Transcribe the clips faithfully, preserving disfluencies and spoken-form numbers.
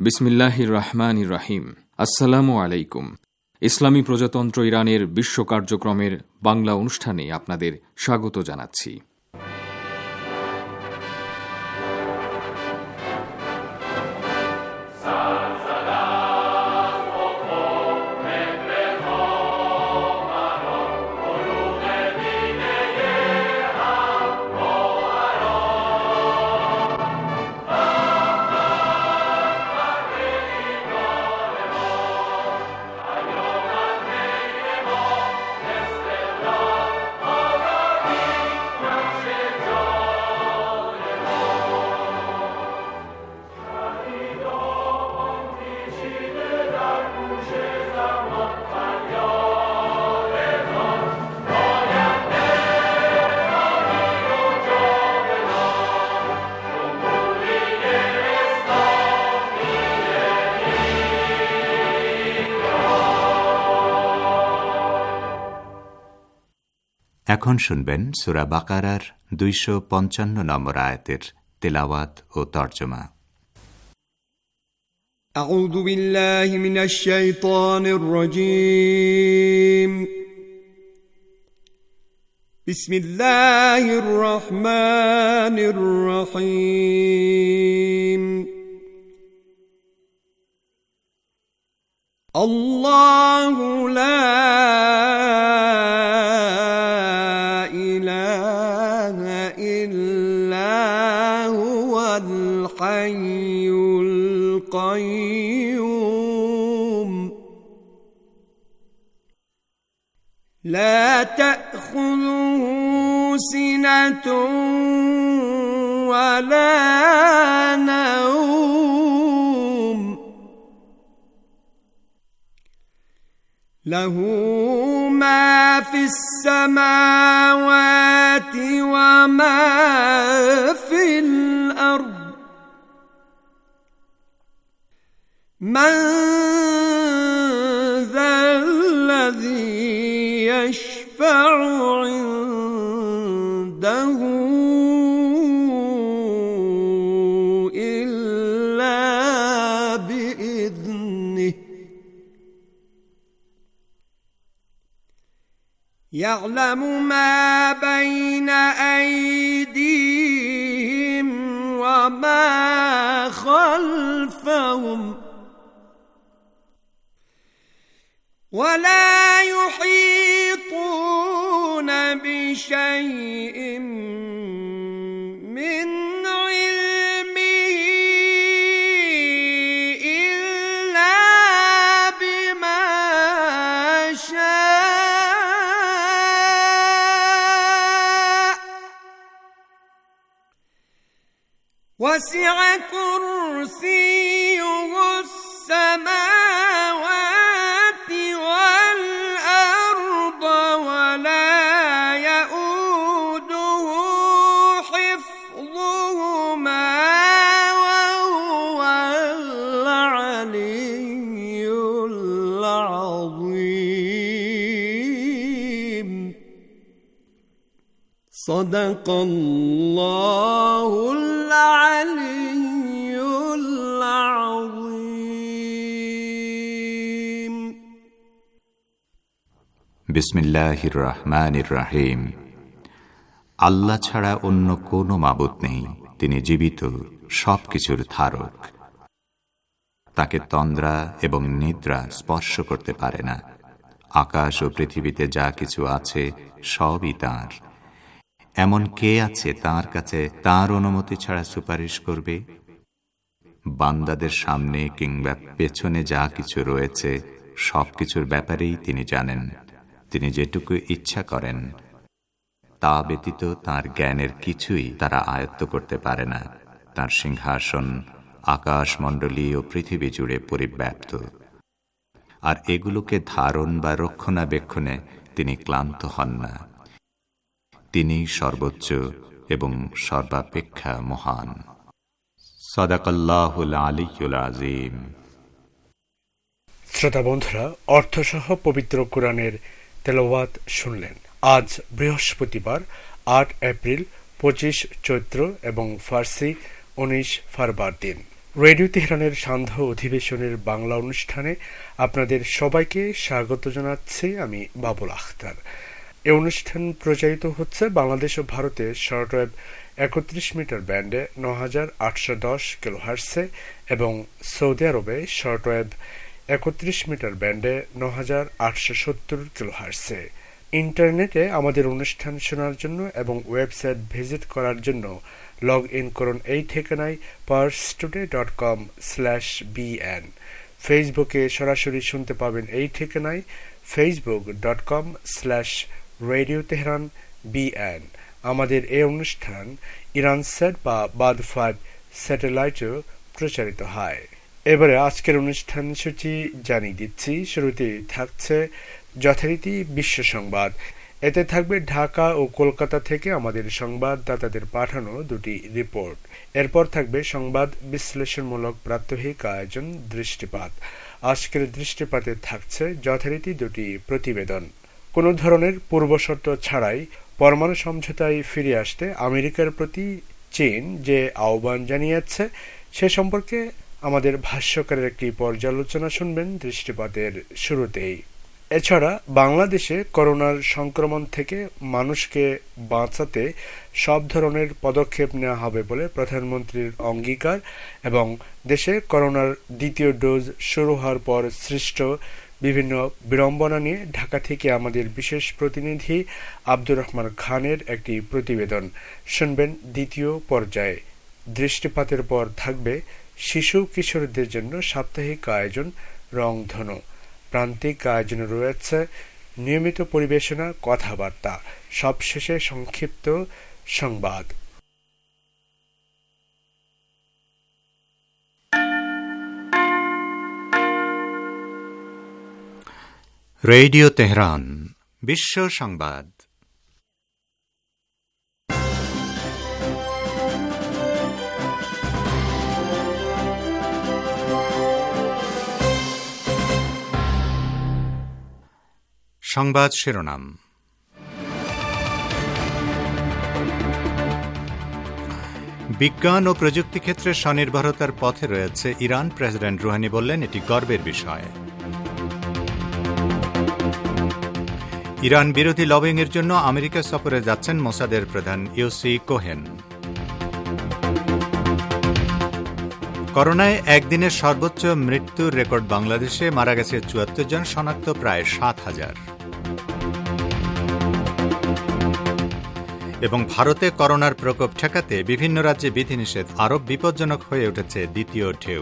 বিসমিল্লাহির রহমানির রহিম। আসসালামু আলাইকুম। ইসলামী প্রজাতন্ত্র ইরানের বিশ্ব কার্যক্রমের বাংলা অনুষ্ঠানে আপনাদের স্বাগত জানাচ্ছি। এখন শুনবেন সূরা বাকারার দুইশো পঞ্চান্ন নম্বর আয়াতের তেলাওয়াত ও তর্জমা। আউযু বিল্লাহি মিনাশ শাইতানির রাজীম। বিসমিল্লাহির রহমানির রহিম। আল্লাহু লা الحي القيوم لا تأخذه سنة ولا نوم له ما في السماوات وما في الأرض من ذا الذي يشفع عنده إلا بإذنه يعلم ما بين أيديهم وما خلفهم ولا يحيطون بشيء من علمه إلا بما شاء وسع كرسيه السماوات صدق الله العلي العظيم বিসমিল্লাহির রহমানির রহিম। আল্লাহ ছাড়া অন্য কোনো মাবুদ নেই, তিনি জীবিত, সবকিছুর ধারক। তাকে তন্দ্রা এবং নিদ্রা স্পর্শ করতে পারে না। আকাশ ও পৃথিবীতে যা কিছু আছে সবই তাঁর। এমন কে আছে তাঁর কাছে তাঁর অনুমতি ছাড়া সুপারিশ করবে? বান্দাদের সামনে কিংবা পেছনে যা কিছু রয়েছে সবকিছুর ব্যাপারেই তিনি জানেন। তিনি যেটুকু ইচ্ছা করেন তা ব্যতীত তাঁর জ্ঞানের কিছুই তারা আয়ত্ত করতে পারে না। তাঁর সিংহাসন আকাশমণ্ডলী ও পৃথিবী জুড়ে পরিব্যাপ্ত, আর এগুলোকে ধারণ বা রক্ষণাবেক্ষণে তিনি ক্লান্ত হন না। তিনি সর্বোচ্চ এবং সর্বাপেক্ষা মহান। সাদাকাল্লাহুল আলিয়্যুল আযীম। শ্রোতা বন্ধুরা, অর্থসহ পবিত্র কোরআনের তেলাওয়াত শুনলেন। আজ বৃহস্পতিবার আট এপ্রিল, পঁচিশ চৈত্র এবং ফার্সি উনিশ ফারবার দিন। রেডিও তেহরানের সান্ধ্য অধিবেশনের বাংলা অনুষ্ঠানে আপনাদের সবাইকে স্বাগত জানাচ্ছি। আমি বাবুল আখতার। এই অনুষ্ঠান প্রচারিত হচ্ছে বাংলাদেশ ও ভারতের শর্টওয়েভ একত্রিশ মিটার ব্যান্ডে ন হাজার আটশো দশ কিলোহার্টসে এবং সৌদি আরবে শর্টওয়েভ একত্রিশ মিটার ব্যান্ডে ন হাজার আটশো সত্তর কিলোহার্টসে। ইন্টারনেটে আমাদের অনুষ্ঠান শোনার জন্য এবং ওয়েবসাইট ভিজিট করার জন্য লগ ইন করুন এই ঠিকানায় Pars Today dot com slash BN. ফেসবুকে সরাসরি শুনতে পাবেন এই ঠিকানায় Facebook dot com slash radio Tehran BN. আমাদের এই অনুষ্ঠান ইরান সেট বা বাদ ফাইভ স্যাটেলাইটেও প্রচারিত হয়। এবারে আজকের অনুষ্ঠান সূচি জানিয়ে দিচ্ছি। শুরুতেই থাকছে যথারীতি বিশ্ব সংবাদ। এতে থাকবে ঢাকা ও কলকাতা থেকে আমাদের সংবাদদাতাদের পাঠানো দুটি রিপোর্ট। এরপর থাকবে সংবাদ বিশ্লেষণমূলক প্রাত্যহিক আয়োজন দৃষ্টিপাত। আজকের দৃষ্টিপাতে থাকছে যথারীতি দুটি প্রতিবেদন। কোনো ধরনের পূর্বশর্ত ছাড়াই পরমাণু সমঝোতায় ফিরে আসতে আমেরিকার প্রতি চীন যে আহ্বান জানিয়েছে সে সম্পর্কে আমাদের ভাষ্যকারের একটি পর্যালোচনা শুনবেন দৃষ্টিপাতের শুরুতেই। এছাড়া বাংলাদেশে করোনার সংক্রমণ থেকে মানুষকে বাঁচাতে সব ধরনের পদক্ষেপ নেওয়া হবে বলে প্রধানমন্ত্রীর অঙ্গীকার এবং দেশে করোনার দ্বিতীয় ডোজ শুরু হওয়ার পর সৃষ্ট বিভিন্ন বিড়ম্বনা নিয়ে ঢাকা থেকে আমাদের বিশেষ প্রতিনিধি আব্দুর রহমান খানের একটি প্রতিবেদন শুনবেন দ্বিতীয় পর্যায়ে। দৃষ্টিপাতের পর থাকবে শিশু কিশোরদের জন্য সাপ্তাহিক আয়োজন রংধনু। প্রান্তিক আয়োজনে রয়েছে নিয়মিত পরিবেশনা, কথাবার্তা, সবশেষে সংক্ষিপ্ত সংবাদ। রেডিও তেহরান বিশ্ব সংবাদ। সংবাদ শিরোনাম। বিজ্ঞান ও প্রযুক্তি ক্ষেত্রে স্বনির্ভরতার পথে রয়েছে ইরান, প্রেসিডেন্ট রুহানি বললেন এটি গর্বের বিষয়। ইরান বিরোধী লবিংয়ের জন্য আমেরিকা সফরে যাচ্ছেন মোসাদের প্রধান ইউসি কোহেন। করোনায় একদিনের সর্বোচ্চ মৃত্যুর রেকর্ড বাংলাদেশে, মারা গেছে চুয়াত্তর জন, শনাক্ত প্রায় সাত হাজার। এবং ভারতে করোনার প্রকোপ ঠেকাতে বিভিন্ন রাজ্যে বিধিনিষেধ আরও বিপজ্জনক হয়ে উঠেছে দ্বিতীয় ঢেউ।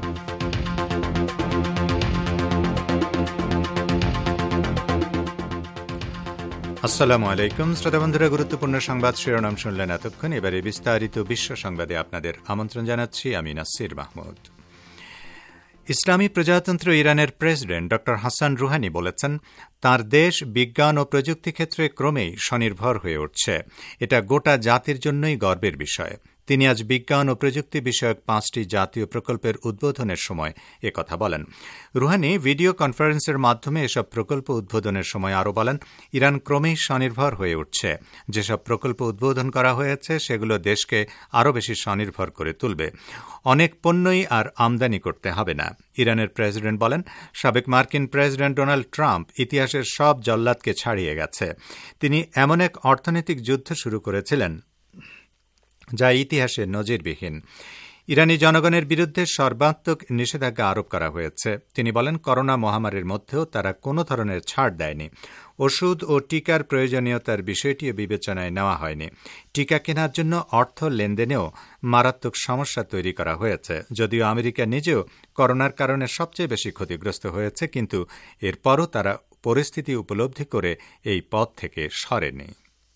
আসসালামু আলাইকুম শ্রোতাবন্ধুরা, গুরুত্বপূর্ণ সংবাদ শিরোনাম শুনলেন এতক্ষণ। এবারে বিস্তারিত বিশ্ব সংবাদে আপনাদের আমন্ত্রণ জানাচ্ছি আমি নাসির মাহমুদ। ইসলামী প্রজাতন্ত্র ইরানের প্রেসিডেন্ট ড হাসান রুহানি বলেছেন তাঁর দেশ বিজ্ঞান ও প্রযুক্তি ক্ষেত্রে ক্রমেই স্বনির্ভর হয়ে উঠছে। এটা গোটা জাতির জন্যই গর্বের বিষয়। তিনি আজ বিজ্ঞান ও প্রযুক্তি বিষয়ক পাঁচটি জাতীয় প্রকল্পের উদ্বোধনের সময় একথা বলেন। রুহানি ভিডিও কনফারেন্সের মাধ্যমে এসব প্রকল্প উদ্বোধনের সময় আরও বলেন, ইরান ক্রমেই স্বনির্ভর হয়ে উঠছে। যেসব প্রকল্প উদ্বোধন করা হয়েছে সেগুলো দেশকে আরও বেশি স্বনির্ভর করে তুলবে। অনেক পণ্যই আর আমদানি করতে হবে না। ইরানের প্রেসিডেন্ট বলেন, সাবেক মার্কিন প্রেসিডেন্ট ডোনাল্ড ট্রাম্প ইতিহাসের সব জল্লাদকে ছাড়িয়ে গেছে। তিনি এমন এক অর্থনৈতিক যুদ্ধ শুরু করেছিলেন যা ইতিহাসে নজিরবিহীন। ইরানি জনগণের বিরুদ্ধে সর্বাত্মক নিষেধাজ্ঞা আরোপ করা হয়েছে। তিনি বলেন, করোনা মহামারীর মধ্যেও তারা কোনো ধরনের ছাড় দেয়নি। ওষুধ ও টিকার প্রয়োজনীয়তার বিষয়টিও বিবেচনায় নেওয়া হয়নি। টিকা কেনার জন্য অর্থ লেনদেনেও মারাত্মক সমস্যা তৈরি করা হয়েছে। যদিও আমেরিকা নিজেও করোনার কারণে সবচেয়ে বেশি ক্ষতিগ্রস্ত হয়েছে, কিন্তু এরপরও তারা পরিস্থিতি উপলব্ধি করে এই পথ থেকে সরেনি।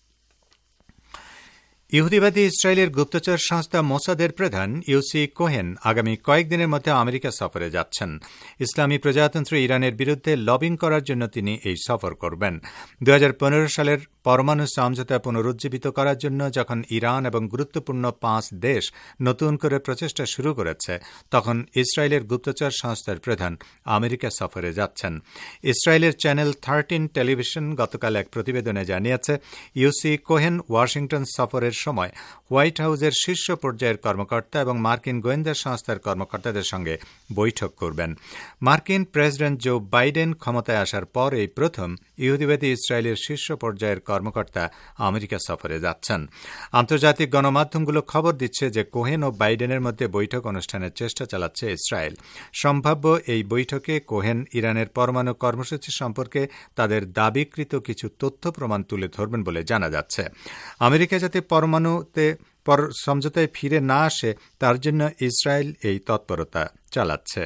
ইহুদিবাদী ইসরায়েলের গুপ্তচর সংস্থা মোসাদের প্রধান ইউসি কোহেন আগামী কয়েকদিনের মধ্যে আমেরিকা সফরে যাচ্ছেন। ইসলামী প্রজাতন্ত্র ইরানের বিরুদ্ধে লবিং করার জন্য তিনি এই সফর করবেন। দুই হাজার পনেরো সালের পরমাণু সমঝোতা পুনরুজ্জীবিত করার জন্য যখন ইরান এবং গুরুত্বপূর্ণ পাঁচ দেশ নতুন করে প্রচেষ্টা শুরু করেছে, তখন ইসরায়েলের গুপ্তচর সংস্থার প্রধান আমেরিকা সফরে যাচ্ছেন। ইসরায়েলের চ্যানেল থার্টিন টেলিভিশন গতকাল এক প্রতিবেদনে জানিয়েছে, ইউসি কোহেন ওয়াশিংটন সফরের সময় হোয়াইট হাউসের শীর্ষ পর্যায়ের কর্মকর্তা এবং মার্কিন গোয়েন্দা সংস্থার কর্মকর্তাদের সঙ্গে বৈঠক করবেন। মার্কিন প্রেসিডেন্ট জো বাইডেন ক্ষমতায় আসার পর এই প্রথম ইহুদিবাদী ইসরায়েলের শীর্ষ পর্যায়ের কর্মকর্তা আমেরিকা সফরে যাচ্ছেন। আন্তর্জাতিক গণমাধ্যমগুলো খবর দিচ্ছে যে কোহেন ও বাইডেনের মধ্যে বৈঠক অনুষ্ঠানের চেষ্টা চালাচ্ছে ইসরায়েল। সম্ভাব্য এই বৈঠকে কোহেন ইরানের পরমাণু কর্মসূচি সম্পর্কে তাদের দাবিকৃত কিছু তথ্য প্রমাণ তুলে ধরবেন বলে জানা যাচ্ছে। আমেরিকা যাতে পরমাণুতে সমঝোতায় ফিরে না আসে তার জন্য ইসরায়েল এই তৎপরতা চালাচ্ছে।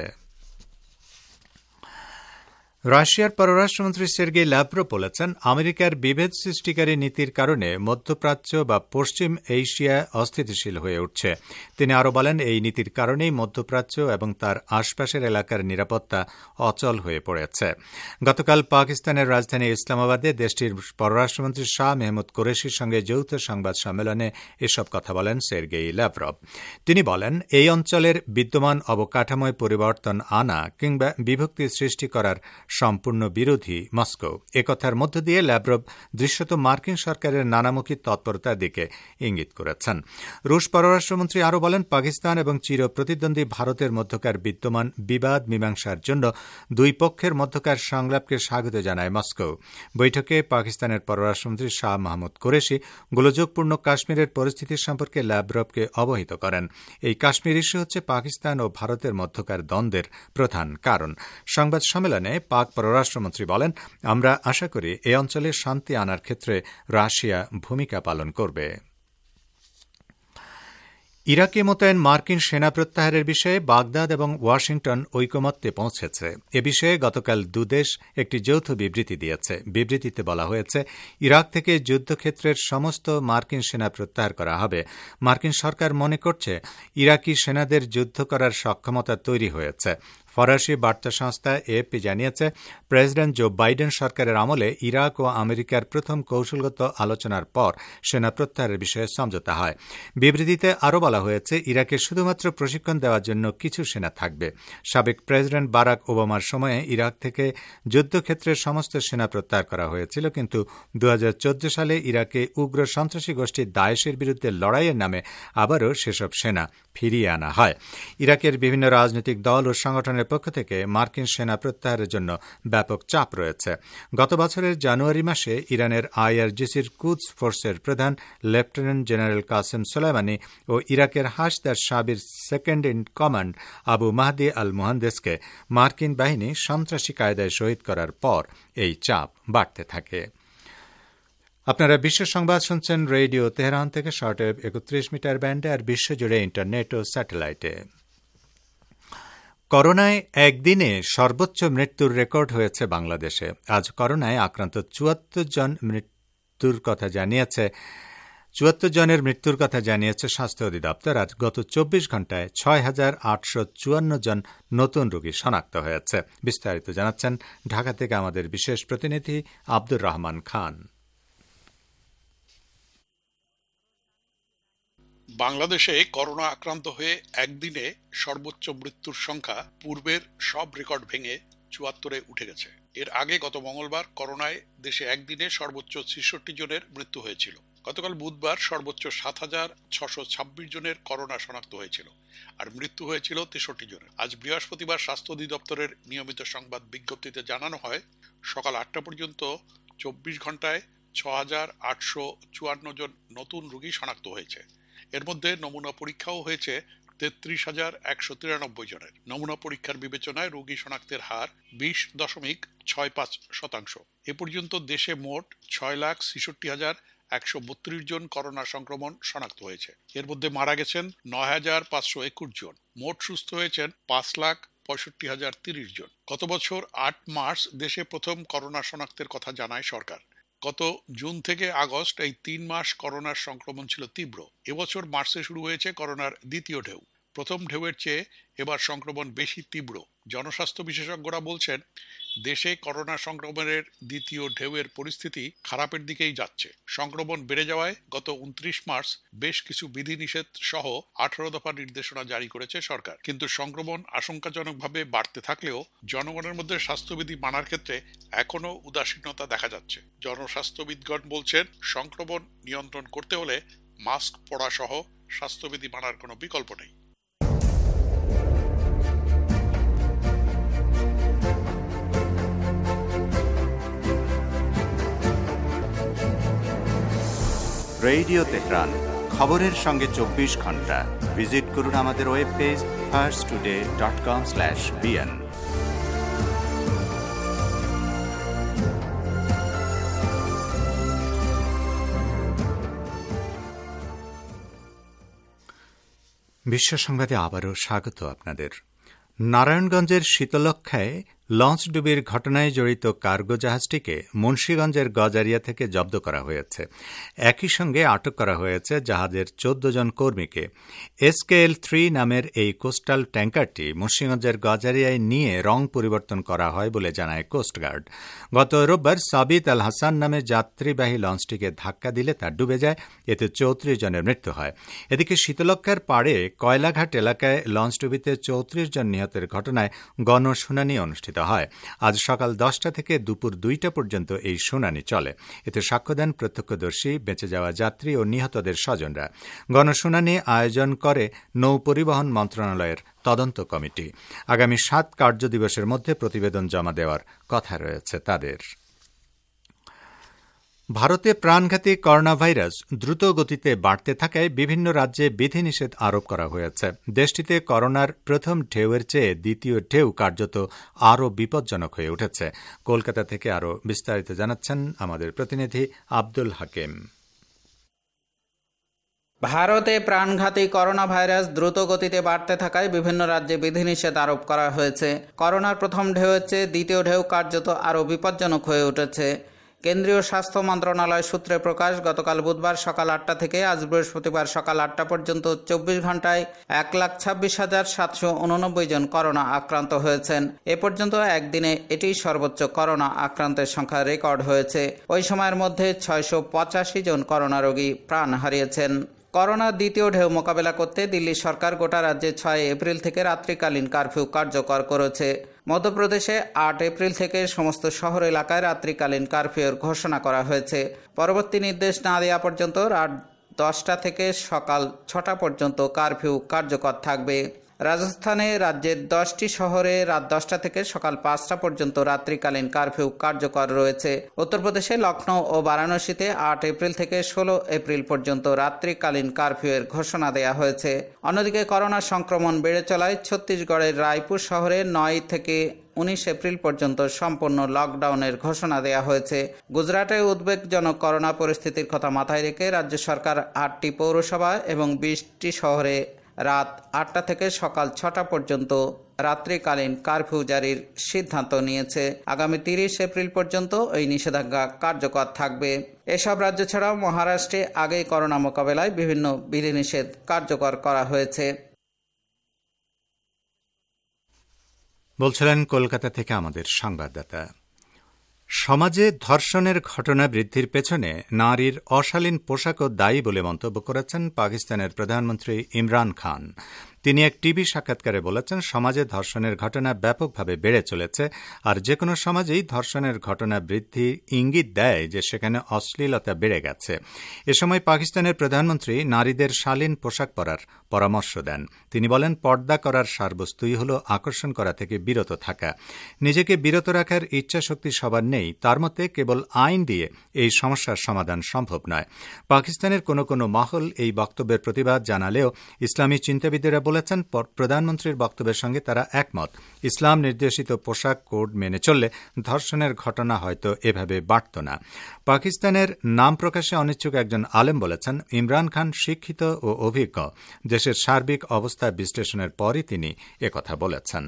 রাশিয়ার পররাষ্ট্রমন্ত্রী সের্গেই ল্যাভরভ বলেছেন, আমেরিকার বিভেদ সৃষ্টিকারী নীতির কারণে মধ্যপ্রাচ্য বা পশ্চিম এশিয়া অস্থিতিশীল হয়ে উঠছে। তিনি আরও বলেন, এই নীতির কারণেই মধ্যপ্রাচ্য এবং তার আশপাশের এলাকার নিরাপত্তা অচল হয়ে পড়েছে। গতকাল পাকিস্তানের রাজধানী ইসলামাবাদে দেশটির পররাষ্ট্রমন্ত্রী শাহ মেহমুদ কুরেশির সঙ্গে যৌথ সংবাদ সম্মেলনে এসব কথা বলেন সের্গেই ল্যাভরভ। তিনি বলেন, এই অঞ্চলের বিদ্যমান অবকাঠামোয় পরিবর্তন আনা কিংবা বিভক্তি সৃষ্টি করার সম্পূর্ণ বিরোধী মস্কো। একথার মধ্য দিয়ে ল্যাভরভ দৃশ্যত মার্কিন সরকারের নানামুখী তৎপরতার দিকে ইঙ্গিত করেছেন। রুশ পররাষ্ট্রমন্ত্রী আরও বলেন, পাকিস্তান এবং চির প্রতিদ্বন্দ্বী ভারতের মধ্যকার বিদ্যমান বিবাদ মীমাংসার জন্য দুই পক্ষের মধ্যকার সংলাপকে স্বাগত জানায় মস্কো। বৈঠকে পাকিস্তানের পররাষ্ট্রমন্ত্রী শাহ মাহমুদ কুরেশি গোলযোগপূর্ণ কাশ্মীরের পরিস্থিতি সম্পর্কে ল্যাভরভকে অবহিত করেন। এই কাশ্মীর ইস্যু হচ্ছে পাকিস্তান ও ভারতের মধ্যকার দ্বন্দ্বের প্রধান কারণ। সংবাদ সম্মেলনে পাক পররাষ্ট্রমন্ত্রী বলেন, আমরা আশা করি এ অঞ্চলে শান্তি আনার ক্ষেত্রে রাশিয়া ভূমিকা পালন করবে। ইরাকে মোতায়েন মার্কিন সেনা প্রত্যাহারের বিষয়ে বাগদাদ এবং ওয়াশিংটন ঐকমত্যে পৌঁছেছে। এ বিষয়ে গতকাল দুদেশ একটি যৌথ বিবৃতি দিয়েছে। বিবৃতিতে বলা হয়েছে, ইরাক থেকে যুদ্ধক্ষেত্রের সমস্ত মার্কিন সেনা প্রত্যাহার করা হবে। মার্কিন সরকার মনে করছে ইরাকি সেনাদের যুদ্ধ করার সক্ষমতা তৈরি হয়েছে। ফরাসি বার্তা সংস্থা এএফপি জানিয়েছে, প্রেসিডেন্ট জো বাইডেন সরকারের আমলে ইরাক ও আমেরিকার প্রথম কৌশলগত আলোচনার পর সেনা প্রত্যাহারের বিষয়ে সমঝোতা হয়। বিবৃতিতে আরও বলা হয়েছে, ইরাকে শুধুমাত্র প্রশিক্ষণ দেওয়ার জন্য কিছু সেনা থাকবে। সাবেক প্রেসিডেন্ট বারাক ওবামার সময়ে ইরাক থেকে যুদ্ধক্ষেত্রের সমস্ত সেনা প্রত্যাহার করা হয়েছিল, কিন্তু দু হাজার চোদ্দ সালে ইরাকে উগ্র সন্ত্রাসী গোষ্ঠী দায়েশের বিরুদ্ধে লড়াইয়ের নামে আবারও সেসব সেনা ফিরিয়ে আনা হয়। ইরাকের বিভিন্ন রাজনৈতিক দল ও সংগঠনের পক্ষ থেকে মার্কিন সেনা প্রত্যাহারের জন্য ব্যাপক চাপ রয়েছে। গত বছরের জানুয়ারি মাসে ইরানের আইআরজিসির কুদস ফোর্সের প্রধান লেফটেন্যান্ট জেনারেল কাসেম সোলাইমানি ও ইরাকের হাসদার সাবির second in command Abu Mahdi al মুহান্দেসকে মার্কিন বাহিনী সন্ত্রাসী কায়দায় শহীদ করার পর এই চাপ বাড়তে থাকে। আপনারা বিশ্ব সংবাদ শুনছেন রেডিও তেহরান থেকে শর্টওয়েভ একত্রিশ মিটার ব্যান্ডে আর বিশ্বজুড়ে ইন্টারনেট ও স্যাটেলাইটে। করোনায় একদিনে সর্বোচ্চ মৃত্যুর রেকর্ড হয়েছে বাংলাদেশে। আজ করোনায় আক্রান্ত চুয়াত্তর জন মৃত্যুর কথা জানিয়েছে চুয়াত্তর জনের মৃত্যুর কথা জানিয়েছে স্বাস্থ্য অধিদপ্তর। আজ গত চব্বিশ ঘণ্টায় ছয় হাজার আটশো চুয়ান্ন জন নতুন রোগী শনাক্ত হয়েছে। বিস্তারিত জানাচ্ছেন ঢাকা থেকে আমাদের বিশেষ প্রতিনিধি আব্দুর রহমান খান। বাংলাদেশে করোনা আক্রান্ত হয়ে একদিনে সর্বোচ্চ মৃত্যুর সংখ্যা পূর্বের সব রেকর্ড ভেঙে চুয়াত্তরে উঠে গেছে। এর আগে গত মঙ্গলবার করোনায় দেশে একদিনে সর্বোচ্চ ছেষট্টি জনের মৃত্যু হয়েছিল। গতকাল বুধবার সর্বোচ্চ সাত হাজার ছশো ছাব্বিশ জনের করোনা শনাক্ত হয়েছিল, আর মৃত্যু হয়েছিল তেষট্টি জনের। আজ বৃহস্পতিবার স্বাস্থ্য অধিদপ্তরের নিয়মিত সংবাদ বিজ্ঞপ্তিতে জানানো হয়, সকাল আটটা পর্যন্ত চব্বিশ ঘন্টায় ছ হাজার আটশো চুয়ান্ন জন নতুন রোগী শনাক্ত হয়েছে। এর মধ্যে নমুনা পরীক্ষাও হয়েছে তেত্রিশ হাজার একশো তিরানব্বই জনের। নমুনা পরীক্ষার বিবেচনায় রোগী শনাক্তের হার বিশ দশমিক ছয় পাঁচ শতাংশ। এ পর্যন্ত দেশে মোট ছয় লাখ ছেষট্টি হাজার একশো বত্রিশ জন করোনা সংক্রমণ শনাক্ত হয়েছে। এর মধ্যে মারা গেছেন নয় হাজার পাঁচশো একুশ জন। মোট সুস্থ হয়েছেন পাঁচ লাখ পঁয়ষট্টি হাজার তিরিশ জন। গত বছর আট মার্চ দেশে প্রথম করোনা শনাক্তের কথা জানায় সরকার। গত জুন থেকে আগস্ট এই তিন মাস করোনার সংক্রমণ ছিল তীব্র। এবছর মার্চে শুরু হয়েছে করোনার দ্বিতীয় ঢেউ। প্রথম ঢেউয়ের চেয়ে এবার সংক্রমণ বেশি তীব্র। জনস্বাস্থ্য বিশেষজ্ঞরা বলছেন, দেশে করোনা সংক্রমণের দ্বিতীয় ঢেউয়ের পরিস্থিতি খারাপের দিকেই যাচ্ছে। সংক্রমণ বেড়ে যাওয়ায় গত উনত্রিশ মার্চ বেশ কিছু বিধিনিষেধ সহ আঠারো দফা নির্দেশনা জারি করেছে সরকার। কিন্তু সংক্রমণ আশঙ্কাজনকভাবে বাড়তে থাকলেও জনগণের মধ্যে স্বাস্থ্যবিধি মানার ক্ষেত্রে এখনো উদাসীনতা দেখা যাচ্ছে। জনস্বাস্থ্যবিদগণ বলছেন, সংক্রমণ নিয়ন্ত্রণ করতে হলে মাস্ক পরা সহ স্বাস্থ্যবিধি মানার কোনো বিকল্প নেই। রেডিও তেহরান, খবরের সঙ্গে চব্বিশ ঘন্টা। ভিজিট করুন আমাদের web page first today dot com slash BN. বিশ্ব সংবাদে আবারও স্বাগত আপনাদের। নারায়ণগঞ্জের শীতলক্ষ্যায় লঞ্চডুবির ঘটনায় জড়িত কার্গো জাহাজটিকে মুন্সিগঞ্জের গজারিয়া থেকে জব্দ করা হয়েছে। একই সঙ্গে আটক করা হয়েছে জাহাজের চোদ্দ জন কর্মীকে। এসকেএল থ্রি নামের এই কোস্টাল ট্যাঙ্কারটি মুন্সিগঞ্জের গজারিয়ায় নিয়ে রং পরিবর্তন করা হয় বলে জানায় কোস্টগার্ড। গত রোববার সাবিত আল হাসান নামে যাত্রীবাহী লঞ্চটিকে ধাক্কা দিলে তা ডুবে যায়। এতে চৌত্রিশ জনের মৃত্যু হয়। এদিকে শীতলক্ষ্যার পাড়ে কয়লাঘাট এলাকায় লঞ্চডুবিতে চৌত্রিশ জন নিহতের ঘটনায় গণশুনানি অনুষ্ঠিত হয়। আজ সকাল দশটা থেকে দুপুর দুইটা পর্যন্ত এই শুনানি চলে। এতে সাক্ষ্য দেন প্রত্যক্ষদর্শী, বেঁচে যাওয়া যাত্রী ও নিহতদের স্বজনরা। গণশুনানি আয়োজন করে নৌ পরিবহন মন্ত্রণালয়ের তদন্ত কমিটি। আগামী সাত কার্য দিবসের মধ্যে প্রতিবেদন জমা দেওয়ার কথা রয়েছে তাদের। ভারতে প্রাণঘাতী করোনা ভাইরাস দ্রুত গতিতে বাড়তে থাকায় বিভিন্ন রাজ্যে বিধিনিষেধ আরোপ করা হয়েছে। দেশটিতে করোনার প্রথম ঢেউয়ের চেয়ে দ্বিতীয় ঢেউ কার্যত আরও বিপজ্জনক হয়ে উঠেছে। কলকাতা থেকে আরও বিস্তারিত জানাচ্ছেন আমাদের প্রতিনিধি আব্দুল হাকিম। ভারতে প্রাণঘাতী করোনা ভাইরাস দ্রুত গতিতে বাড়তে থাকায় বিভিন্ন রাজ্যে বিধিনিষেধ আরোপ করা হয়েছে। করোনার প্রথম ঢেউয়ের চেয়ে দ্বিতীয় ঢেউ কার্যত আরও বিপজ্জনক হয়ে উঠেছে। কেন্দ্রীয় স্বাস্থ্য মন্ত্রণালয় সূত্রে প্রকাশ, গতকাল বুধবার সকাল আটটা থেকে আজ বৃহস্পতিবার সকাল আটটা পর্যন্ত চব্বিশ ঘন্টায় এক লাখ ছাব্বিশ হাজার সাতশো উননব্বই জন করোনা আক্রান্ত হয়েছেন। এ পর্যন্ত একদিনে এটিই সর্বোচ্চ করোনা আক্রান্তের সংখ্যা রেকর্ড হয়েছে। ওই সময়ের মধ্যে ছয়শো পঁচাশি জন করোনা রোগী প্রাণ হারিয়েছেন। করোনার দ্বিতীয় ঢেউ মোকাবেলা করতে দিল্লি সরকার গোটা রাজ্যে ছয় এপ্রিল থেকে রাত্রিকালীন কারফিউ কার্যকর করেছে। মধ্যপ্রদেশে আট এপ্রিল থেকে সমস্ত শহর এলাকায় রাত্রিকালীন কারফিউর ঘোষণা করা হয়েছে। পরবর্তী নির্দেশ না দেওয়া পর্যন্ত রাত দশটা থেকে সকাল ছটা পর্যন্ত কারফিউ কার্যকর থাকবে। রাজস্থানে রাজ্যের দশটি শহরে রাত দশটা থেকে সকাল পাঁচটা পর্যন্ত রাত্রিকালীন কারফিউ কার্যকর রয়েছে। উত্তরপ্রদেশে লখনৌ ও বারাণসীতে আট এপ্রিল থেকে ষোলো এপ্রিল পর্যন্ত রাত্রিকালীন কারফিউয়ের ঘোষণা দেওয়া হয়েছে। অন্যদিকে করোনা সংক্রমণ বেড়ে চলায় ছত্তিশগড়ের রায়পুর শহরে নয় থেকে উনিশ এপ্রিল পর্যন্ত সম্পূর্ণ লকডাউনের ঘোষণা দেওয়া হয়েছে। গুজরাটে উদ্বেগজনক করোনা পরিস্থিতির কথা মাথায় রেখে রাজ্য সরকার আটটি পৌরসভা এবং বিশটি শহরে রাত আটটা থেকে সকাল ছটা পর্যন্ত রাত্রিকালীন কারফিউ জারির সিদ্ধান্ত নিয়েছে। আগামী তিরিশ এপ্রিল পর্যন্ত এই নিষেধাজ্ঞা কার্যকর থাকবে। এসব রাজ্য ছাড়াও মহারাষ্ট্রে আগেই করোনা মোকাবেলায় বিভিন্ন বিধিনিষেধ কার্যকর করা হয়েছে। বলছিলেন কলকাতা থেকে আমাদের সংবাদদাতা। সমাজে ধর্ষণের ঘটনা বৃদ্ধির পেছনে নারীর অশালীন পোশাকও দায়ী বলে মন্তব্য করেছেন পাকিস্তানের প্রধানমন্ত্রী ইমরান খান। তিনি এক টিভি সাক্ষাৎকারে বলেছেন, সমাজে ধর্ষণের ঘটনা ব্যাপকভাবে বেড়ে চলেছে, আর যে কোনো সমাজেই ধর্ষণের ঘটনা বৃদ্ধি ইঙ্গিত দেয় যে সেখানে অশ্লীলতা বেড়ে গেছে। এ সময় পাকিস্তানের প্রধানমন্ত্রী নারীদের শালীন পোশাক পরার পরামর্শ দেন। তিনি বলেন, পর্দা করার সারবস্তুই হল আকর্ষণ করা থেকে বিরত থাকা। নিজেকে বিরত রাখার ইচ্ছাশক্তি সবার নেই, তার মতে কেবল আইন দিয়ে এই সমস্যার সমাধান সম্ভব নয়। পাকিস্তানের কোনো কোনো মহল এই বক্তব্যের প্রতিবাদ জানালেও ইসলামী চিন্তাবিদেরা বলেছেন, প্রধানমন্ত্রীর বক্তব্যের সঙ্গে তারা একমত। ইসলাম নির্দেশিত পোশাক কোড মেনে চললে ধর্ষণের ঘটনা হয়তো এভাবে বাড়ত না। পাকিস্তানের নাম প্রকাশে অনিচ্ছুক একজন আলেম বলেছেন, ইমরান খান শিক্ষিত ও অভিজ্ঞ। দেশের সার্বিক অবস্থা বিশ্লেষণের পরই তিনি একথা বলেছেন।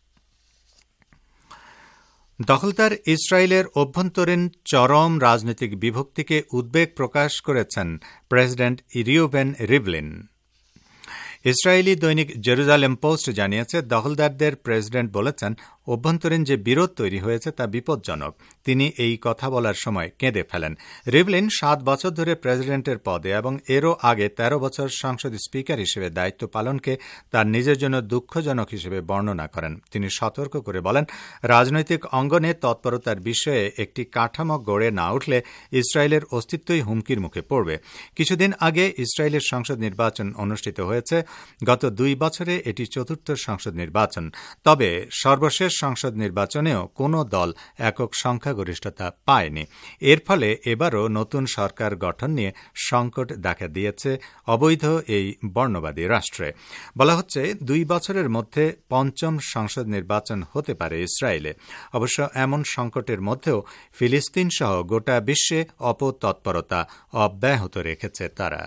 দখলদার ইসরায়েলের অভ্যন্তরীণ চরম রাজনৈতিক বিভক্তিকে উদ্বেগ প্রকাশ করেছেন প্রেসিডেন্ট রিউভেন রিভলিন। ইসরায়েলি দৈনিক জেরুজালেম পোস্ট জানিয়েছে, দখলদারদের প্রেসিডেন্ট বলেছেন, অভ্যন্তরীণ যে বিরোধ তৈরি হয়েছে তা বিপজ্জনক। তিনি এই কথা বলার সময় কেঁদে ফেলেন। রিভলিন সাত বছর ধরে প্রেসিডেন্টের পদে এবং এরও আগে তেরো বছর সংসদ স্পিকার হিসেবে দায়িত্ব পালনকে তার নিজের জন্য দুঃখজনক হিসেবে বর্ণনা করেন। তিনি সতর্ক করে বলেন, রাজনৈতিক অঙ্গনে তৎপরতার বিষয়ে একটি কাঠামো গড়ে না উঠলে ইসরায়েলের অস্তিত্বই হুমকির মুখে পড়বে। কিছুদিন আগে ইসরায়েলের সংসদ নির্বাচন অনুষ্ঠিত হয়েছে। গত দুই বছরে এটি চতুর্থ সংসদ নির্বাচন। তবে সর্বশেষ সংসদ নির্বাচনেও কোনো দল একক সংখ্যাগরিষ্ঠতা পায়নি। এর ফলে এবারও নতুন সরকার গঠন নিয়ে সংকট দেখা দিয়েছে অবৈধ এই বর্ণবাদী রাষ্ট্রে। বলা হচ্ছে দুই বছরের মধ্যে পঞ্চম সংসদ নির্বাচন হতে পারে ইসরায়েলে। অবশ্য এমন সংকটের মধ্যেও ফিলিস্তিন সহ গোটা বিশ্বে অপতৎপরতা অব্যাহত রেখেছে তারা।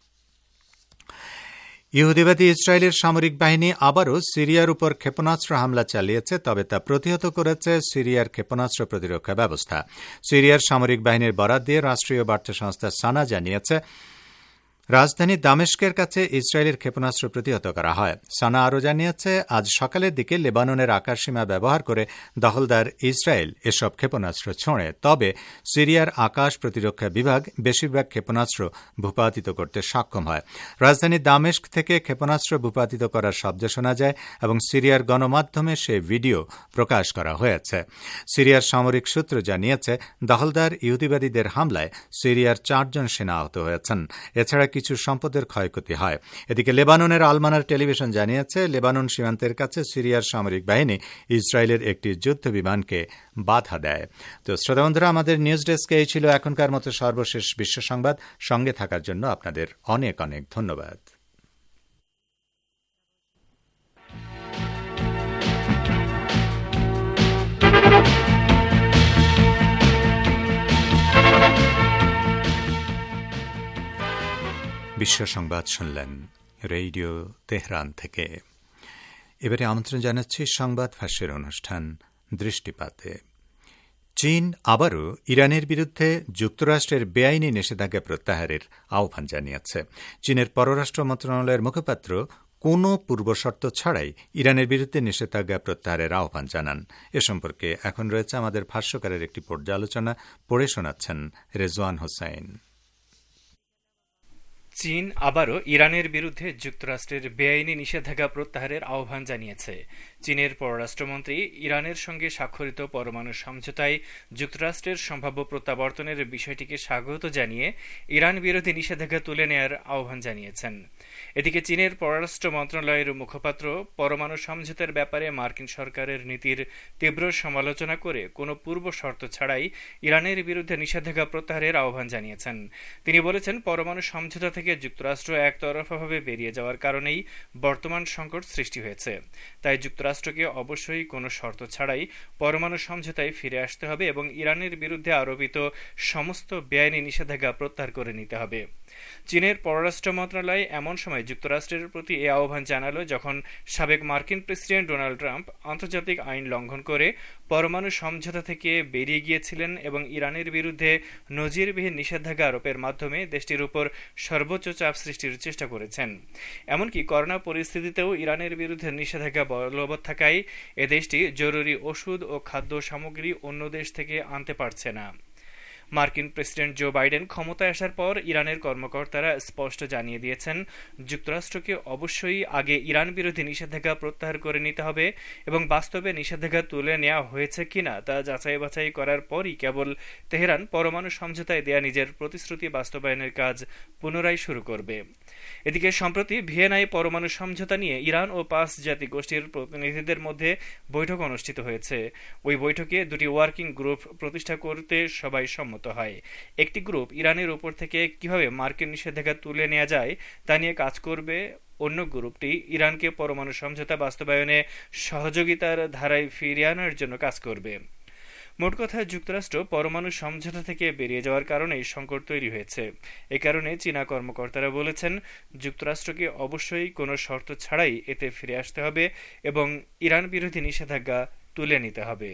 ইহুদিবাদী ইসরায়েলের সামরিক বাহিনী আবারও সিরিয়ার উপর ক্ষেপণাস্ত্র হামলা চালিয়েছে, তবে তা প্রতিহত করেছে সিরিয়ার ক্ষেপণাস্ত্র প্রতিরক্ষা ব্যবস্থা। সিরিয়ার সামরিক বাহিনীর বরাত দিয়ে রাষ্ট্রীয় বার্তা সংস্থা সানা জানিয়েছে, রাজধানী দামেস্কের কাছে ইসরায়েলের ক্ষেপণাস্ত্র প্রতিহত করা হয়। সানা আরও জানিয়েছে, আজ সকালের দিকে লেবাননের আকাশসীমা ব্যবহার করে দখলদার ইসরায়েল এসব ক্ষেপণাস্ত্র ছোঁড়ে। তবে সিরিয়ার আকাশ প্রতিরক্ষা বিভাগ বেশিরভাগ ক্ষেপণাস্ত্র ভূপাতিত করতে সক্ষম হয়। রাজধানী দামেস্ক থেকে ক্ষেপণাস্ত্র ভূপাতিত করার শব্দ শোনা যায় এবং সিরিয়ার গণমাধ্যমে সে ভিডিও প্রকাশ করা হয়েছে। সিরিয়ার সামরিক সূত্র জানিয়েছে, দখলদার ইহুদিবাদীদের হামলায় সিরিয়ার চারজন সেনা আহত হয়েছেন। এছাড়া কিছু সম্পদের ক্ষয়ক্ষতি হয়। এদিকে লেবাননের আলমানার টেলিভিশন জানিয়েছে, লেবানন সীমান্তের কাছে সিরিয়ার সামরিক বাহিনী ইসরায়েলের একটি যুদ্ধ বিমানকে বাধা দেয়। তো শ্রোতা বন্ধুরা, আমাদের নিউজ ডেস্কে এই ছিল এখনকার মতো সর্বশেষ বিশ্ব সংবাদ। সঙ্গে থাকার জন্য আপনাদের অনেক অনেক ধন্যবাদ। বিশ্ব সংবাদ শুনলেন রেডিও তেহরান থেকে। এবারে আমন্ত্রণ জানাচ্ছি সংবাদ ফাঁসের অনুষ্ঠান দৃষ্টিপাতে। চীন আবারও ইরানের বিরুদ্ধে যুক্তরাষ্ট্রের বেআইনি নিষেধাজ্ঞা প্রত্যাহারের আহ্বান জানিয়েছে। চীনের পররাষ্ট্র মন্ত্রণালয়ের মুখপাত্র কোনো পূর্বশর্ত ছাড়াই ইরানের বিরুদ্ধে নিষেধাজ্ঞা প্রত্যাহারের আহ্বান জানান। এ সম্পর্কে এখন রয়েছে আমাদের ভাষ্যকারের একটি পর্যালোচনা, পড়ে শোনাচ্ছেন রেজওয়ান হোসাইন। চীন আবারও ইরানের বিরুদ্ধে যুক্তরাষ্ট্রের বেআইনি নিষেধাজ্ঞা প্রত্যাহারের আহ্বান জানিয়েছে। চীনের পররাষ্ট্রমন্ত্রী ইরানের সঙ্গে স্বাক্ষরিত পরমাণু সমঝোতায় যুক্তরাষ্ট্রের সম্ভাব্য প্রত্যাবর্তনের বিষয়টিকে স্বাগত জানিয়ে ইরান বিরোধী নিষেধাজ্ঞা তুলে নেয়ার আহ্বান জানিয়েছেন। এদিকে চীনের পররাষ্ট্র মন্ত্রণালয়ের মুখপাত্র পরমাণু সমঝোতার ব্যাপারে মার্কিন সরকারের নীতির তীব্র সমালোচনা করে কোনো পূর্ব শর্ত ছাড়াই ইরানের বিরুদ্ধে নিষেধাজ্ঞা প্রত্যাহারের আহ্বান জানিয়েছেন। তিনি বলেছেন, পরমাণু সমঝোতা থেকে যুক্তরাষ্ট্র একতরফাভাবে বেরিয়ে যাওয়ার কারণেই বর্তমান সংকট সৃষ্টি হয়েছে। তাই যুক্তরাষ্ট্রকে অবশ্যই কোনো শর্ত ছাড়াই পরমাণু সমঝোতায় ফিরে আসতে হবে এবং ইরানের বিরুদ্ধে আরোপিত সমস্ত বেআইনি নিষেধাজ্ঞা প্রত্যাহার করে নিতে হবে। চীনের পররাষ্ট্র মন্ত্রণালয় এমন সময় যুক্তরাষ্ট্রের প্রতি এ আহ্বান জানালো যখন সাবেক মার্কিন প্রেসিডেন্ট ডোনাল্ড ট্রাম্প আন্তর্জাতিক আইন লঙ্ঘন করে পরমাণু সমঝোতা থেকে বেরিয়ে গিয়েছিলেন এবং ইরানের বিরুদ্ধে নজিরবিহীন নিষেধাজ্ঞা আরোপের মাধ্যমে দেশটির উপর সর্বোচ্চ চাপ সৃষ্টির চেষ্টা করেছেন। এমনকি করোনা পরিস্থিতিতেও ইরানের বিরুদ্ধে নিষেধাজ্ঞা বলবৎ থাকায় এ দেশটি জরুরি ওষুধ ও খাদ্য সামগ্রী অন্য দেশ থেকে আনতে পারছে না। মার্কিন প্রেসিডেন্ট জো বাইডেন ক্ষমতায় আসার পর ইরানের কর্মকর্তারা স্পষ্ট জানিয়ে দিয়েছেন, যুক্তরাষ্ট্রকে অবশ্যই আগে ইরান বিরোধী নিষেধাজ্ঞা প্রত্যাহার করে নিতে হবে এবং বাস্তবে নিষেধাজ্ঞা তুলে নেওয়া হয়েছে কিনা তা যাচাই বাছাই করার পরই কেবল তেহরান পরমাণু সমঝোতায় দেয়া নিজের প্রতিশ্রুতি বাস্তবায়নের কাজ পুনরায় শুরু করবে। এদিকে সম্প্রতি ভিয়েনায় পরমাণু সমঝোতা নিয়ে ইরান ও পাঁচ জাতি গোষ্ঠীর প্রতিনিধিদের মধ্যে বৈঠক অনুষ্ঠিত হয়েছে। ওই বৈঠকে দুটি ওয়ার্কিং গ্রুপ প্রতিষ্ঠা করতে সবাই সম্মত হয়। একটি গ্রুপ ইরানের উপর থেকে কিভাবে মার্কিন নিষেধাজ্ঞা তুলে নেওয়া যায় তা নিয়ে কাজ করবে, অন্য গ্রুপটি ইরানকে পরমাণু সমঝোতা বাস্তবায়নে সহযোগিতার ধারায় ফিরিয়ে আনার জন্য কাজ করবে। মোট কথা, যুক্তরাষ্ট্র পরমাণু সমঝোতা থেকে বেরিয়ে যাওয়ার কারণে সংকট তৈরি হয়েছে। এ কারণে চীনা কর্মকর্তারা বলেছেন, যুক্তরাষ্ট্রকে অবশ্যই কোনো শর্ত ছাড়াই এতে ফিরে আসতে হবে এবং ইরান বিরোধী নিষেধাজ্ঞা তুলে নিতে হবে।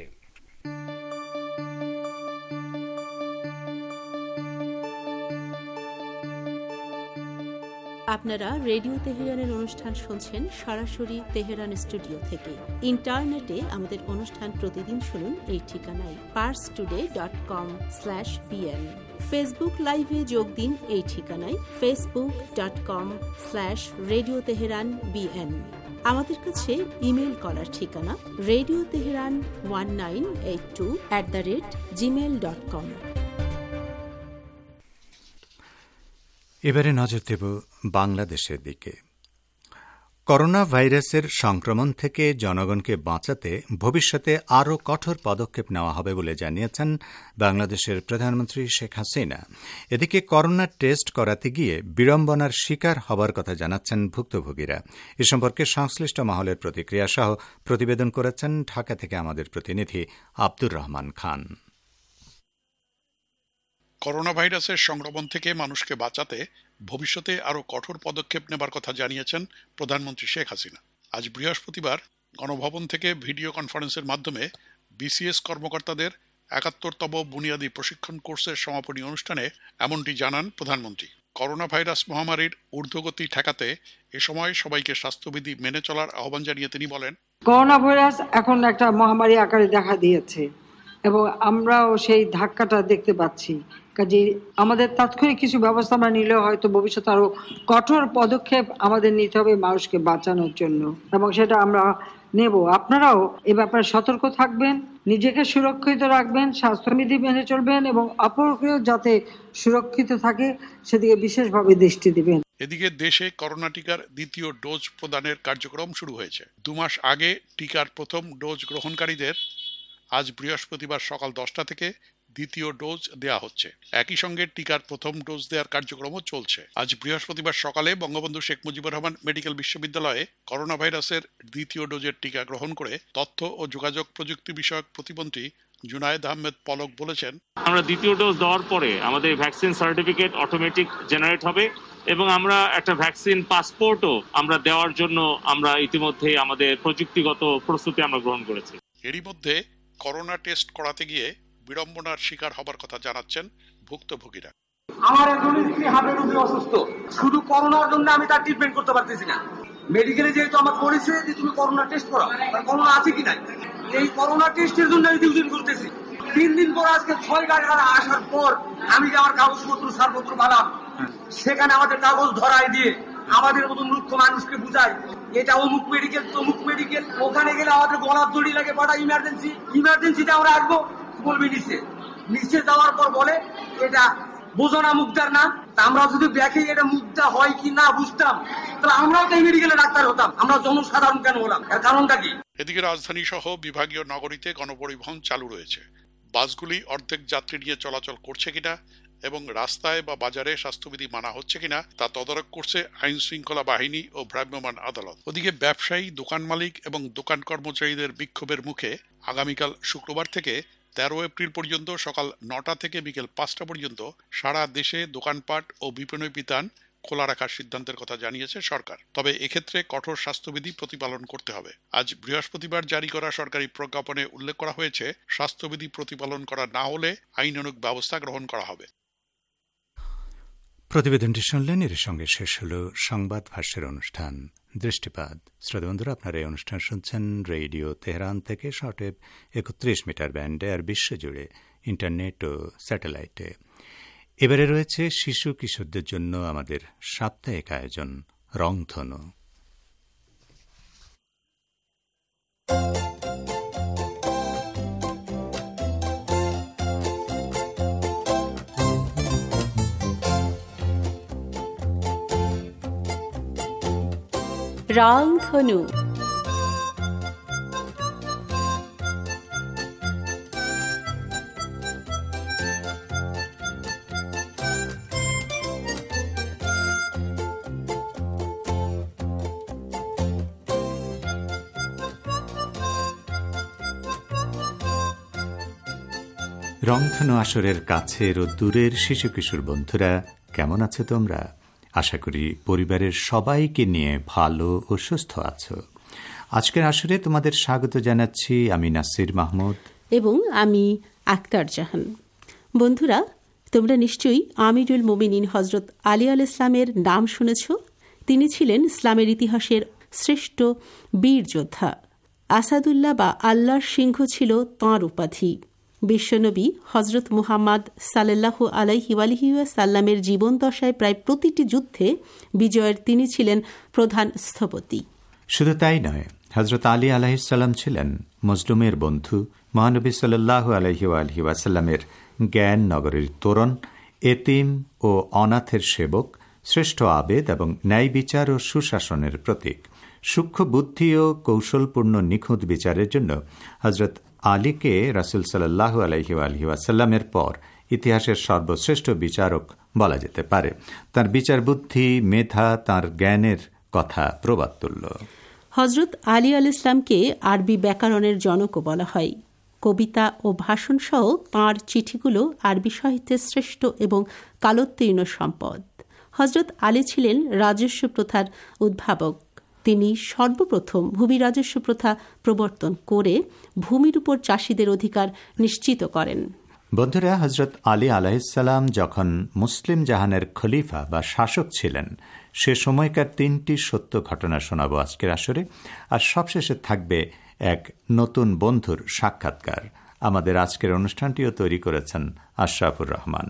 আপনারা রেডিও তেহরানের অনুষ্ঠান শুনছেন সরাসরি তেহরান স্টুডিও থেকে। ইন্টারনেটে আমাদের অনুষ্ঠান প্রতিদিন শুনুন এই ঠিকানায় Pars Today dot com slash BN. Facebook লাইভে যোগ দিন এই ঠিকানায় Facebook dot com slash radio Tehran BN. আমাদের কাছে ইমেল করার ঠিকানা radio Tehran one nine eight two at the rate Gmail dot com. এবারে নজর দেব বাংলাদেশের দিকে। করোনা ভাইরাসের সংক্রমণ থেকে জনগণকে বাঁচাতে ভবিষ্যতে আরও কঠোর পদক্ষেপ নেওয়া হবে বলে জানিয়েছেন বাংলাদেশের প্রধানমন্ত্রী শেখ হাসিনা। এদিকে করোনা টেস্ট করাতে গিয়ে বিড়ম্বনার শিকার হবার কথা জানাচ্ছেন ভুক্তভোগীরা। এ সম্পর্কে সংশ্লিষ্ট মহলের প্রতিক্রিয়া সহ প্রতিবেদন করেছেন ঢাকা থেকে আমাদের প্রতিনিধি আব্দুর রহমান খান। করোনা ভাইরাসের সংক্রমণ থেকে মানুষকে বাঁচাতে ভবিষ্যতে আরও কঠোর পদক্ষেপ নেবার কথা জানিয়েছেন প্রধানমন্ত্রী শেখ হাসিনা। আজ বৃহস্পতিবার গণভবন থেকে ভিডিও কনফারেন্সের মাধ্যমে বিসিএস কর্মকর্তাদের একাত্তরতম বুনিয়াদী প্রশিক্ষণ কোর্সের সমাপনী অনুষ্ঠানে এমনটি জানান প্রধানমন্ত্রী। করোনা ভাইরাস মহামারীর ঊর্ধ্বগতি ঠেকাতে এ সময় সবাইকে স্বাস্থ্যবিধি মেনে চলার আহ্বান জানিয়ে তিনি বলেন, করোনা ভাইরাস এখন একটা মহামারী আকারে দেখা দিয়েছে এবং আমরাও সেই ধাক্কাটা দেখতে পাচ্ছি। কাজে আমাদের তাৎক্ষণিক কিছু ব্যবস্থা আমরা নিলেও হয়তো ভবিষ্যতে আরো কঠোর পদক্ষেপ আমাদের নিতে হবে মানুষকে বাঁচানোর জন্য, এবং সেটা আমরা নেব। আপনারাও এ ব্যাপারে সতর্ক থাকবেন, নিজেকে সুরক্ষিত রাখবেন, স্বাস্থ্যবিধি মেনে চলবেন এবং অপরকেও যাতে সুরক্ষিত থাকে সেদিকে বিশেষভাবে দৃষ্টি দিবেন। এদিকে দেশে করোনা টিকার দ্বিতীয় ডোজ প্রদানের কার্যক্রম শুরু হয়েছে। দু মাস আগে টিকার প্রথম ডোজ গ্রহণকারীদের আজ বৃহস্পতিবার সকাল দশটা থেকে দ্বিতীয় ডোজ দেয়া হচ্ছে। একই সঙ্গে টিকার প্রথম ডোজ দেওয়ার কার্যক্রমও চলছে। আজ বৃহস্পতিবার সকালে বঙ্গবন্ধু শেখ মুজিবুর রহমান মেডিকেল বিশ্ববিদ্যালয়ে করোনা ভাইরাসের দ্বিতীয় ডোজের টিকা গ্রহণ করে তথ্য ও যোগাযোগ প্রযুক্তি বিষয়ক প্রতিমন্ত্রী জুনায়েদ আহমেদ পলক বলেছেন, আমরা দ্বিতীয় ডোজ দেওয়ার পরে আমাদের ভ্যাকসিন সার্টিফিকেট অটোমেটিক জেনারেট হবে এবং আমরা একটা ভ্যাকসিন পাসপোর্টও আমরা দেওয়ার জন্য আমরা ইতিমধ্যে আমাদের প্রযুক্তিগত প্রস্তুতি আমরা গ্রহণ করেছি। এরই মধ্যে করোনা টেস্ট করাতে গিয়ে বিড়ম্বনার শিকার হবার কথা জানাচ্ছেন ভুক্তভোগীরা। আমার একজন স্ত্রী হার্টের রোগী অসুস্থ, শুধু করোনার জন্য আমি তার ট্রিটমেন্ট করতে পারতেছি না। মেডিকেলে যেহেতু আমার বলেছে যে তুমি করোনা টেস্ট করো, করোনা আছে কি নাই, এই করোনা টেস্টের জন্য আমি দুদিন করতেছি। তিন দিন পর আজকে ছয় গাড়ি আসার পর আমি যে আমার কাগজপত্র সারপত্র বানাম, সেখানে আমাদের কাগজ ধরাই দিয়ে আমাদের মতো মূর্খ মানুষকে বুঝাই এটা অমুক মেডিকেল তমুক মেডিকেল, ওখানে গেলে আমাদের গলার দড়ি লাগে পাঠা ইমার্জেন্সি, ইমার্জেন্সিতে আমরা আসবো বলবি নিচে নিচে যাওয়ার পর বলে এটা বোঝো না মুগ্ধার না। আমরা যদি দেখি এটা মুগ্ধা হয় কি না বুঝতাম, তাহলে আমরাও তো মেডিকেলে ডাক্তার হতাম, আমরা জনসাধারণ কেন হলাম, এর কারণটা কি? এদিকে রাজধানী সহ বিভাগীয় নগরীতে গণপরিবহন চালু রয়েছে। বাসগুলি অর্ধেক যাত্রী নিয়ে চলাচল করছে কিনা এবং রাস্তায় বা বাজারে স্বাস্থ্যবিধি মানা হচ্ছে কিনা তা তদারক করছে আইন শৃঙ্খলা বাহিনী ও ভ্রাম্যমাণ আদালত। ওদিকে ব্যবসায়ী, দোকান মালিক এবং দোকান কর্মচারীদের বিক্ষোভের মুখে আগামীকাল শুক্রবার থেকে তেরো এপ্রিল পর্যন্ত সকাল নটা থেকে বিকেল পাঁচটা পর্যন্ত সারা দেশে দোকানপাট ও বিপণী বিতান খোলা রাখার সিদ্ধান্তের কথা জানিয়েছে সরকার। তবে এক্ষেত্রে কঠোর স্বাস্থ্যবিধি প্রতিপালন করতে হবে। আজ বৃহস্পতিবার জারি করা সরকারি প্রজ্ঞাপনে উল্লেখ করা হয়েছে, স্বাস্থ্যবিধি প্রতিপালন করা না হলে আইনানুগ ব্যবস্থা গ্রহণ করা হবে। প্রতিবেদনটি শুনলেন। এর সঙ্গে শেষ হল সংবাদ ভাষ্যের অনুষ্ঠান দৃষ্টিপাত। শ্রোতাবন্ধুরা, আপনারা এই অনুষ্ঠান শুনছেন রেডিও তেহরান থেকে শর্টওয়েভ একত্রিশ মিটার ব্যান্ডে আর বিশ্বজুড়ে ইন্টারনেট ও স্যাটেলাইটে। এবারে রয়েছে শিশু কিশোরদের জন্য আমাদের সাপ্তাহিক আয়োজন রংধনু। রংধনু। রংধনু আসরের কাছের ও দূরের শিশু কিশোর বন্ধুরা, কেমন আছো তোমরা? আশা করি পরিবারের সবাইকে নিয়ে ভালো ও সুস্থ আছো। আজকের আসরে তোমাদের স্বাগত জানাচ্ছি আমি নাসির মাহমুদ এবং আমি আক্তার জাহান। বন্ধুরা, তোমরা নিশ্চয়ই আমিরুল মুমিনিন হজরত আলী আল ইসলামের নাম শুনেছ। তিনি ছিলেন ইসলামের ইতিহাসের শ্রেষ্ঠ বীর যোদ্ধা। আসাদুল্লাহ বা আল্লাহর সিংহ ছিল তাঁর উপাধি। বিশ্বনবী হজরত মুহাম্মদ সাল্লাল্লাহু আলাইহি ওয়াসাল্লামের জীবন দশায় প্রায় প্রতিটি যুদ্ধে বিজয়ের তিনি ছিলেন প্রধান স্থপতি। শুধু তাই নয়, হজরত আলী আলাইহিসসালাম ছিলেন মজলুমের বন্ধু, মহানবী সাল্লাল্লাহু আলাইহি ওয়াসাল্লামের জ্ঞান নগরীর তোরণ, এতিম ও অনাথের সেবক, শ্রেষ্ঠ আবেদ এবং ন্যায় বিচার ও সুশাসনের প্রতীক। সূক্ষ্ম বুদ্ধি ও কৌশলপূর্ণ নিখুঁত বিচারের জন্য হজরত আলীকে রাসূল সাল্লাল্লাহু আলাইহি ওয়াসাল্লামের পর ইতিহাসের সর্বশ্রেষ্ঠ বিচারক বলা যেতে পারে। তার বিচার বুদ্ধি, মেধা, তার জ্ঞানের কথা প্রবাদ তুল্য। হজরত আলী আল ইসলামকে আরবি ব্যাকরণের জনকও বলা হয়। কবিতা ও ভাষণ সহ তাঁর চিঠিগুলো আরবি সাহিত্যের শ্রেষ্ঠ এবং কালোত্তীর্ণ সম্পদ। হজরত আলী ছিলেন রাজস্ব প্রথার উদ্ভাবক। তিনি সর্বপ্রথম ভূমি রাজস্ব প্রথা প্রবর্তন করে ভূমির উপর চাষীদের অধিকার নিশ্চিত করেন। বন্ধুরা, হজরত আলী আলাইহিসসালাম যখন মুসলিম জাহানের খলিফা বা শাসক ছিলেন, সে সময়কার তিনটি সত্য ঘটনা শোনাব আজকের আসরে। আর সবশেষে থাকবে এক নতুন বন্ধুর সাক্ষাৎকার। আমাদের আজকের অনুষ্ঠানটিও তৈরি করেছেন আশরাফুর রহমান।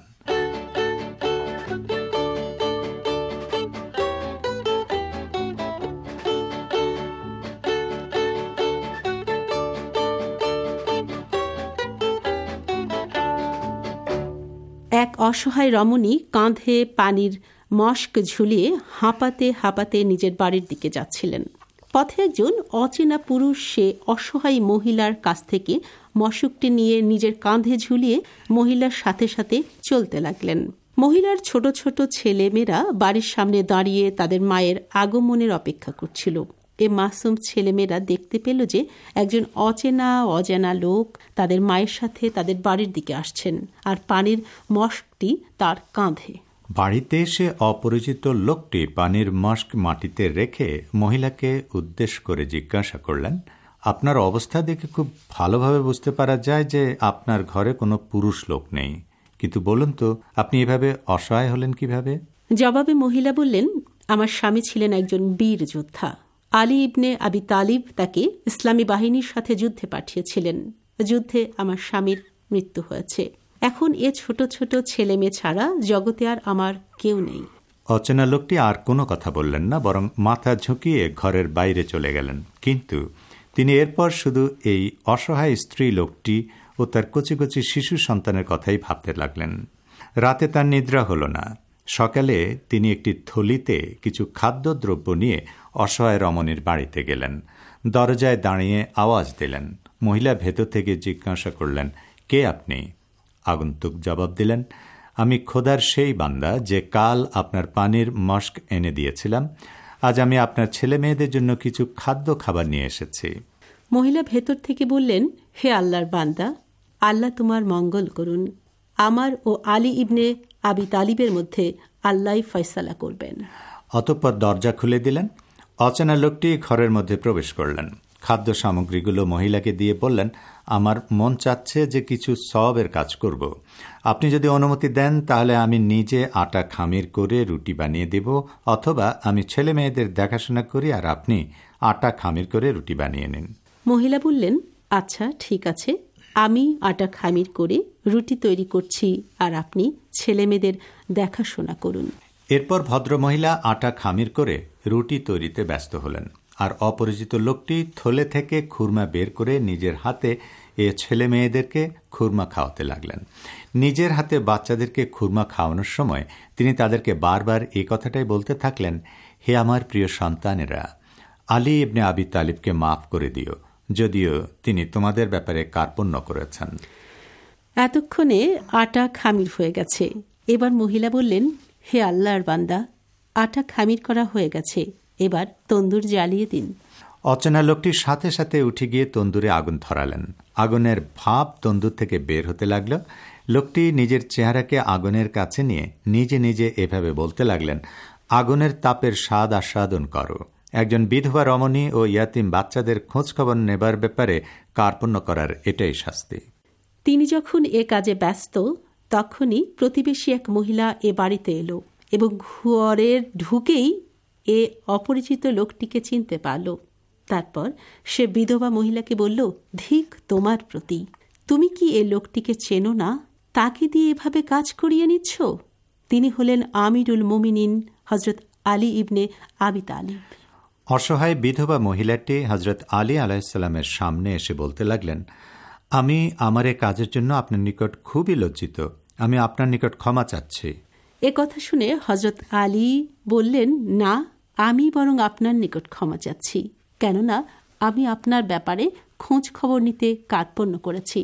এক অসহায় রমণী কাঁধে পানির মস্ক ঝুলিয়ে হাঁপাতে হাঁপাতে নিজের বাড়ির দিকে যাচ্ছিলেন। পথে একজন অচেনা পুরুষ সে অসহায় মহিলার কাছ থেকে মশকটি নিয়ে নিজের কাঁধে ঝুলিয়ে মহিলার সাথে সাথে চলতে লাগলেন। মহিলার ছোট ছোট ছেলে মেয়েরা বাড়ির সামনে দাঁড়িয়ে তাদের মায়ের আগমনের অপেক্ষা করছিল। এ মাসুম ছেলেমেয়েরা দেখতে পেল যে একজন অচেনা অজানা লোক তাদের মায়ের সাথে তাদের বাড়ির দিকে আসছেন, আর পানির মস্কটি তার কাঁধে। বাড়িতে এসে অপরিচিত লোকটি পানির মস্ক মাটিতে রেখে মহিলাকে উদ্দেশ্য করে জিজ্ঞাসা করলেন, আপনার অবস্থা দেখে খুব ভালোভাবে বুঝতে পারা যায় যে আপনার ঘরে কোনো পুরুষ লোক নেই, কিন্তু বলুন তো আপনি এভাবে অসহায় হলেন কিভাবে? জবাবে মহিলা বললেন, আমার স্বামী ছিলেন একজন বীর যোদ্ধা। আলী ইবনে আবি তালিব তাকে ইসলামী বাহিনীর সাথে যুদ্ধে পাঠিয়েছিলেন। যুদ্ধে আমার স্বামীর মৃত্যু হয়েছে। এখন এ ছোট ছোট ছেলে মেয়ে ছাড়া জগতে আর আমার কেউ নেই। অচেনা লোকটি আর কোনো কথা বললেন না, বরং মাথা ঝুঁকিয়ে ঘরের বাইরে চলে গেলেন। কিন্তু তিনি এরপর শুধু এই অসহায় স্ত্রী লোকটি ও তার কচি কচি শিশু সন্তানের কথাই ভাবতে লাগলেন। রাতে তার নিদ্রা হল না। সকালে তিনি একটি থলিতে কিছু খাদ্যদ্রব্য নিয়ে অসহায় রমণীর বাড়িতে গেলেন। দরজায় দাঁড়িয়ে আওয়াজ দিলেন। মহিলা ভেতর থেকে জিজ্ঞাসা করলেন, কে আপনি? আগন্তুক জবাব দিলেন, আমি খোদার সেই বান্দা যে কাল আপনার পানির মস্ক এনে দিয়েছিলাম। আজ আমি আপনার ছেলে মেয়েদের জন্য কিছু খাদ্য খাবার নিয়ে এসেছি। মহিলা ভেতর থেকে বললেন, হে আল্লাহর বান্দা, আল্লাহ তোমার মঙ্গল করুন। আমার ও আলী ইবনে আবি তালিবের মধ্যে আল্লাহ ফয়সালা করবেন। অতঃপর দরজা খুলে দিলেন। অচেনা লোকটি ঘরের মধ্যে প্রবেশ করলেন। খাদ্য সামগ্রীগুলো মহিলাকে দিয়ে বললেন, আমার মন চাচ্ছে যে কিছু সওয়াবের কাজ করব। আপনি যদি অনুমতি দেন তাহলে আমি নিজে আটা খামির করে রুটি বানিয়ে দেব, অথবা আমি ছেলে মেয়েদের দেখাশোনা করি আর আপনি আটা খামির করে রুটি বানিয়ে নিন। মহিলা বললেন, আচ্ছা ঠিক আছে, আমি আটা খামির করে রুটি তৈরি করছি আর আপনি ছেলে মেয়েদের দেখাশোনা করুন। এরপর ভদ্রমহিলা আটা খামির করে রুটি তৈরিতে ব্যস্ত হলেন, আর অপরিচিত লোকটি থলে থেকে খুরমা বের করে নিজের হাতে এ ছেলে মেয়েদেরকে খুরমা খাওয়াতে লাগলেন। নিজের হাতে বাচ্চাদেরকে খুরমা খাওয়ানোর সময় তিনি তাদেরকে বারবার এই কথাটাই বলতে থাকলেন, হে আমার প্রিয় সন্তানেরা, আলী ইবনে আবি তালিবকে মাফ করে দিও, যদিও তিনি তোমাদের ব্যাপারে কার্পণ্য করেছেন। এতক্ষণে আটা খামির হয়ে গেছে। এবার মহিলা বললেন, হে আল্লাহর বান্দা, আটা খামির করা হয়ে গেছে, এবার তন্দুর জ্বালিয়ে দিন। অচেনা লোকটির সাথে সাথে উঠে গিয়ে তন্দুরে আগুন ধরালেন। আগুনের ভাপ তন্দুর থেকে বের হতে লাগল। লোকটি নিজের চেহারাকে আগুনের কাছে নিয়ে নিজে নিজে এভাবে বলতে লাগলেন, আগুনের তাপের স্বাদ আস্বাদন করো। একজন বিধবা রমণী ও ইয়াতিম বাচ্চাদের খোঁজখবর নেবার ব্যাপারে কার্পণ্য করার এটাই শাস্তি। তিনি যখন এ কাজে ব্যস্ত, তখনই প্রতিবেশী এক মহিলা এ বাড়িতে এলো এবং ঘরের ঢুকেই এ অপরিচিত লোকটিকে চিনতে পারল। তারপর সে বিধবা মহিলাকে বলল, ধিক তোমার প্রতি, তুমি কি এ লোকটিকে চেনো না? তাকে দিয়ে এভাবে কাজ করিয়ে নিচ্ছ? তিনি হলেন আমিরুল মুমিনিন হজরত আলী ইবনে আবি তালিব। অসহায় বিধবা মহিলাটি হজরত আলী আলাইসাল্লামের সামনে এসে বলতে লাগলেন, আমি আমার এ কাজের জন্য আপনার নিকট খুবই লজ্জিত, আমি আপনার নিকট ক্ষমা চাচ্ছি। এ কথা শুনে হজরত আলী বললেন, না, আমি বরং আপনার নিকট ক্ষমা চাচ্ছি, কেননা আমি আপনার ব্যাপারে খোঁজ খবর নিতে কার্পণ্য করেছি।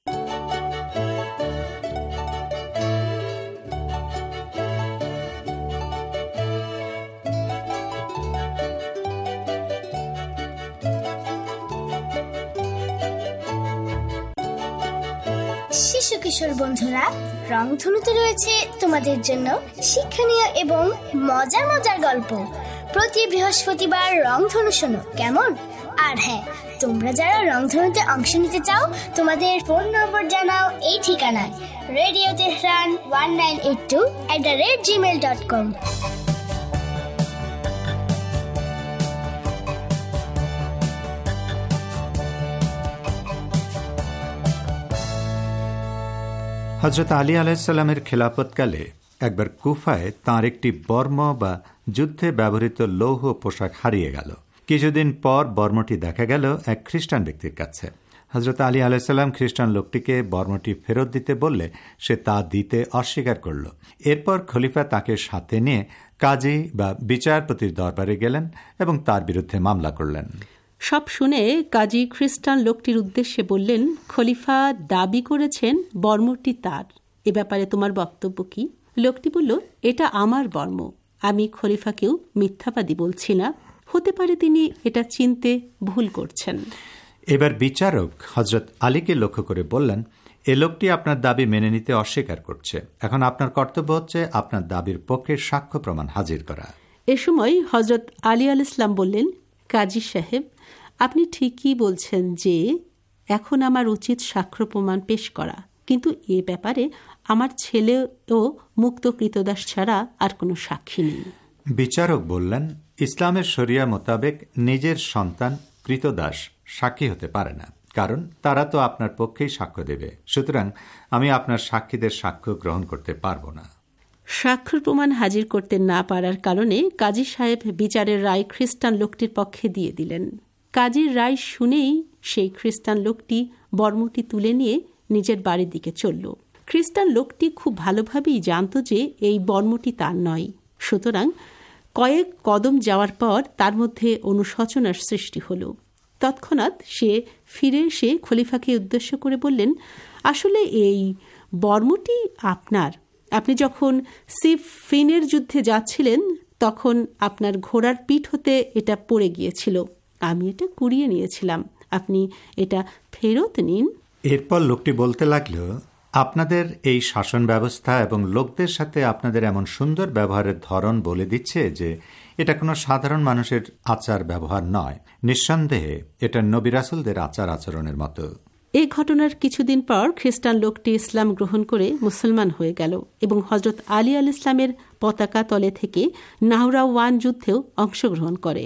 শিশু কিশোর বন্ধুরা, রংধনুতে রয়েছে তোমাদের জন্য শিক্ষণীয় এবং মজার মজার গল্প। প্রতি বৃহস্পতিবার রংধনু শোনো কেমন? আর হ্যাঁ, তোমরা যারা রংধনুতে অংশ নিতে চাও, তোমাদের ফোন নম্বর জানাও এই ঠিকানায় radio Tehran one nine eight two at the rate Gmail dot com. Hazrat Ali আলাইসাল্লামের খেলাফতকালে একবার কুফায় তাঁর একটি বর্ম বা যুদ্ধে ব্যবহৃত লৌহ পোশাক হারিয়ে গেল। কিছুদিন পর বর্মটি দেখা গেল এক খ্রিস্টান ব্যক্তির কাছে। হজরত আলী আলাইসাল্লাম খ্রিস্টান লোকটিকে বর্মটি ফেরত দিতে বললে সে তা দিতে অস্বীকার করল। এরপর খলিফা তাকে সাথে নিয়ে কাজী বা বিচারপতির দরবারে গেলেন এবং তার বিরুদ্ধে মামলা করলেন। সব শুনে কাজী খ্রিস্টান লোকটির উদ্দেশ্যে বললেন, খলিফা দাবি করেছেন বর্মটি তার, এ ব্যাপারে তোমার বক্তব্য কি? লোকটি বলল, এটা আমার বর্ম, আমি খলিফাকেও মিথ্যাবাদী বলছি না, হতে পারে তিনি এটা চিনতে ভুল করছেন। এবার বিচারক হজরত আলীকে লক্ষ্য করে বললেন, এ লোকটি আপনার দাবি মেনে নিতে অস্বীকার করছে, এখন আপনার কর্তব্য হচ্ছে আপনার দাবির পক্ষে সাক্ষ্য প্রমাণ হাজির করা। এ সময় হজরত আলী আল ইসলাম বললেন, কাজী সাহেব, আপনি ঠিকই বলছেন যে এখন আমার উচিত সাক্ষ্য প্রমাণ পেশ করা, কিন্তু এ ব্যাপারে আমার ছেলে ও মুক্ত কৃতদাস ছাড়া আর কোনো সাক্ষী নেই। বিচারক বললেন, ইসলামের শরিয়া মোতাবেক নিজের সন্তান কৃতদাস সাক্ষী হতে পারে না, কারণ তারা তো আপনার পক্ষেই সাক্ষ্য দেবে, সুতরাং আমি আপনার সাক্ষীদের সাক্ষ্য গ্রহণ করতে পারব না। সাক্ষ্য প্রমাণ হাজির করতে না পারার কারণে কাজী সাহেব বিচারের রায় খ্রিস্টান লোকটির পক্ষে দিয়ে দিলেন। কাজীর রায় শুনেই সেই খ্রিস্টান লোকটি বর্মটি তুলে নিয়ে নিজের বাড়ির দিকে চলল। খ্রিস্টান লোকটি খুব ভালোভাবেই জানত যে এই বর্মটি তার নয়, সুতরাং কয়েক কদম যাওয়ার পর তার মধ্যে অনুশোচনার সৃষ্টি হল। তৎক্ষণাৎ সে ফিরে এসে খলিফাকে উদ্দেশ্য করে বললেন, আসলে এই বর্মটি আপনার, আপনি যখন সিফিনের যুদ্ধে যাচ্ছিলেন তখন আপনার ঘোড়ার পিঠ হতে এটা পড়ে গিয়েছিল, আমি এটা কুড়িয়ে নিয়েছিলাম, আপনি এটা ফেরত নিন। এরপর লোকটি বলতে লাগল, আপনাদের এই শাসন ব্যবস্থা এবং লোকদের সাথে আপনাদের এমন সুন্দর ব্যবহারের ধরন বলে দিচ্ছে যে এটা কোনো সাধারণ মানুষের আচার ব্যবহার নয়, নিঃসন্দেহে এটা নবী রাসূলদের আচার আচরণের মতো। এই ঘটনার কিছুদিন পর খ্রিস্টান লোকটি ইসলাম গ্রহণ করে মুসলমান হয়ে গেল এবং হজরত আলী আল ইসলামের পতাকা তলে থেকে নাহরাওয়ান যুদ্ধেও অংশগ্রহণ করে।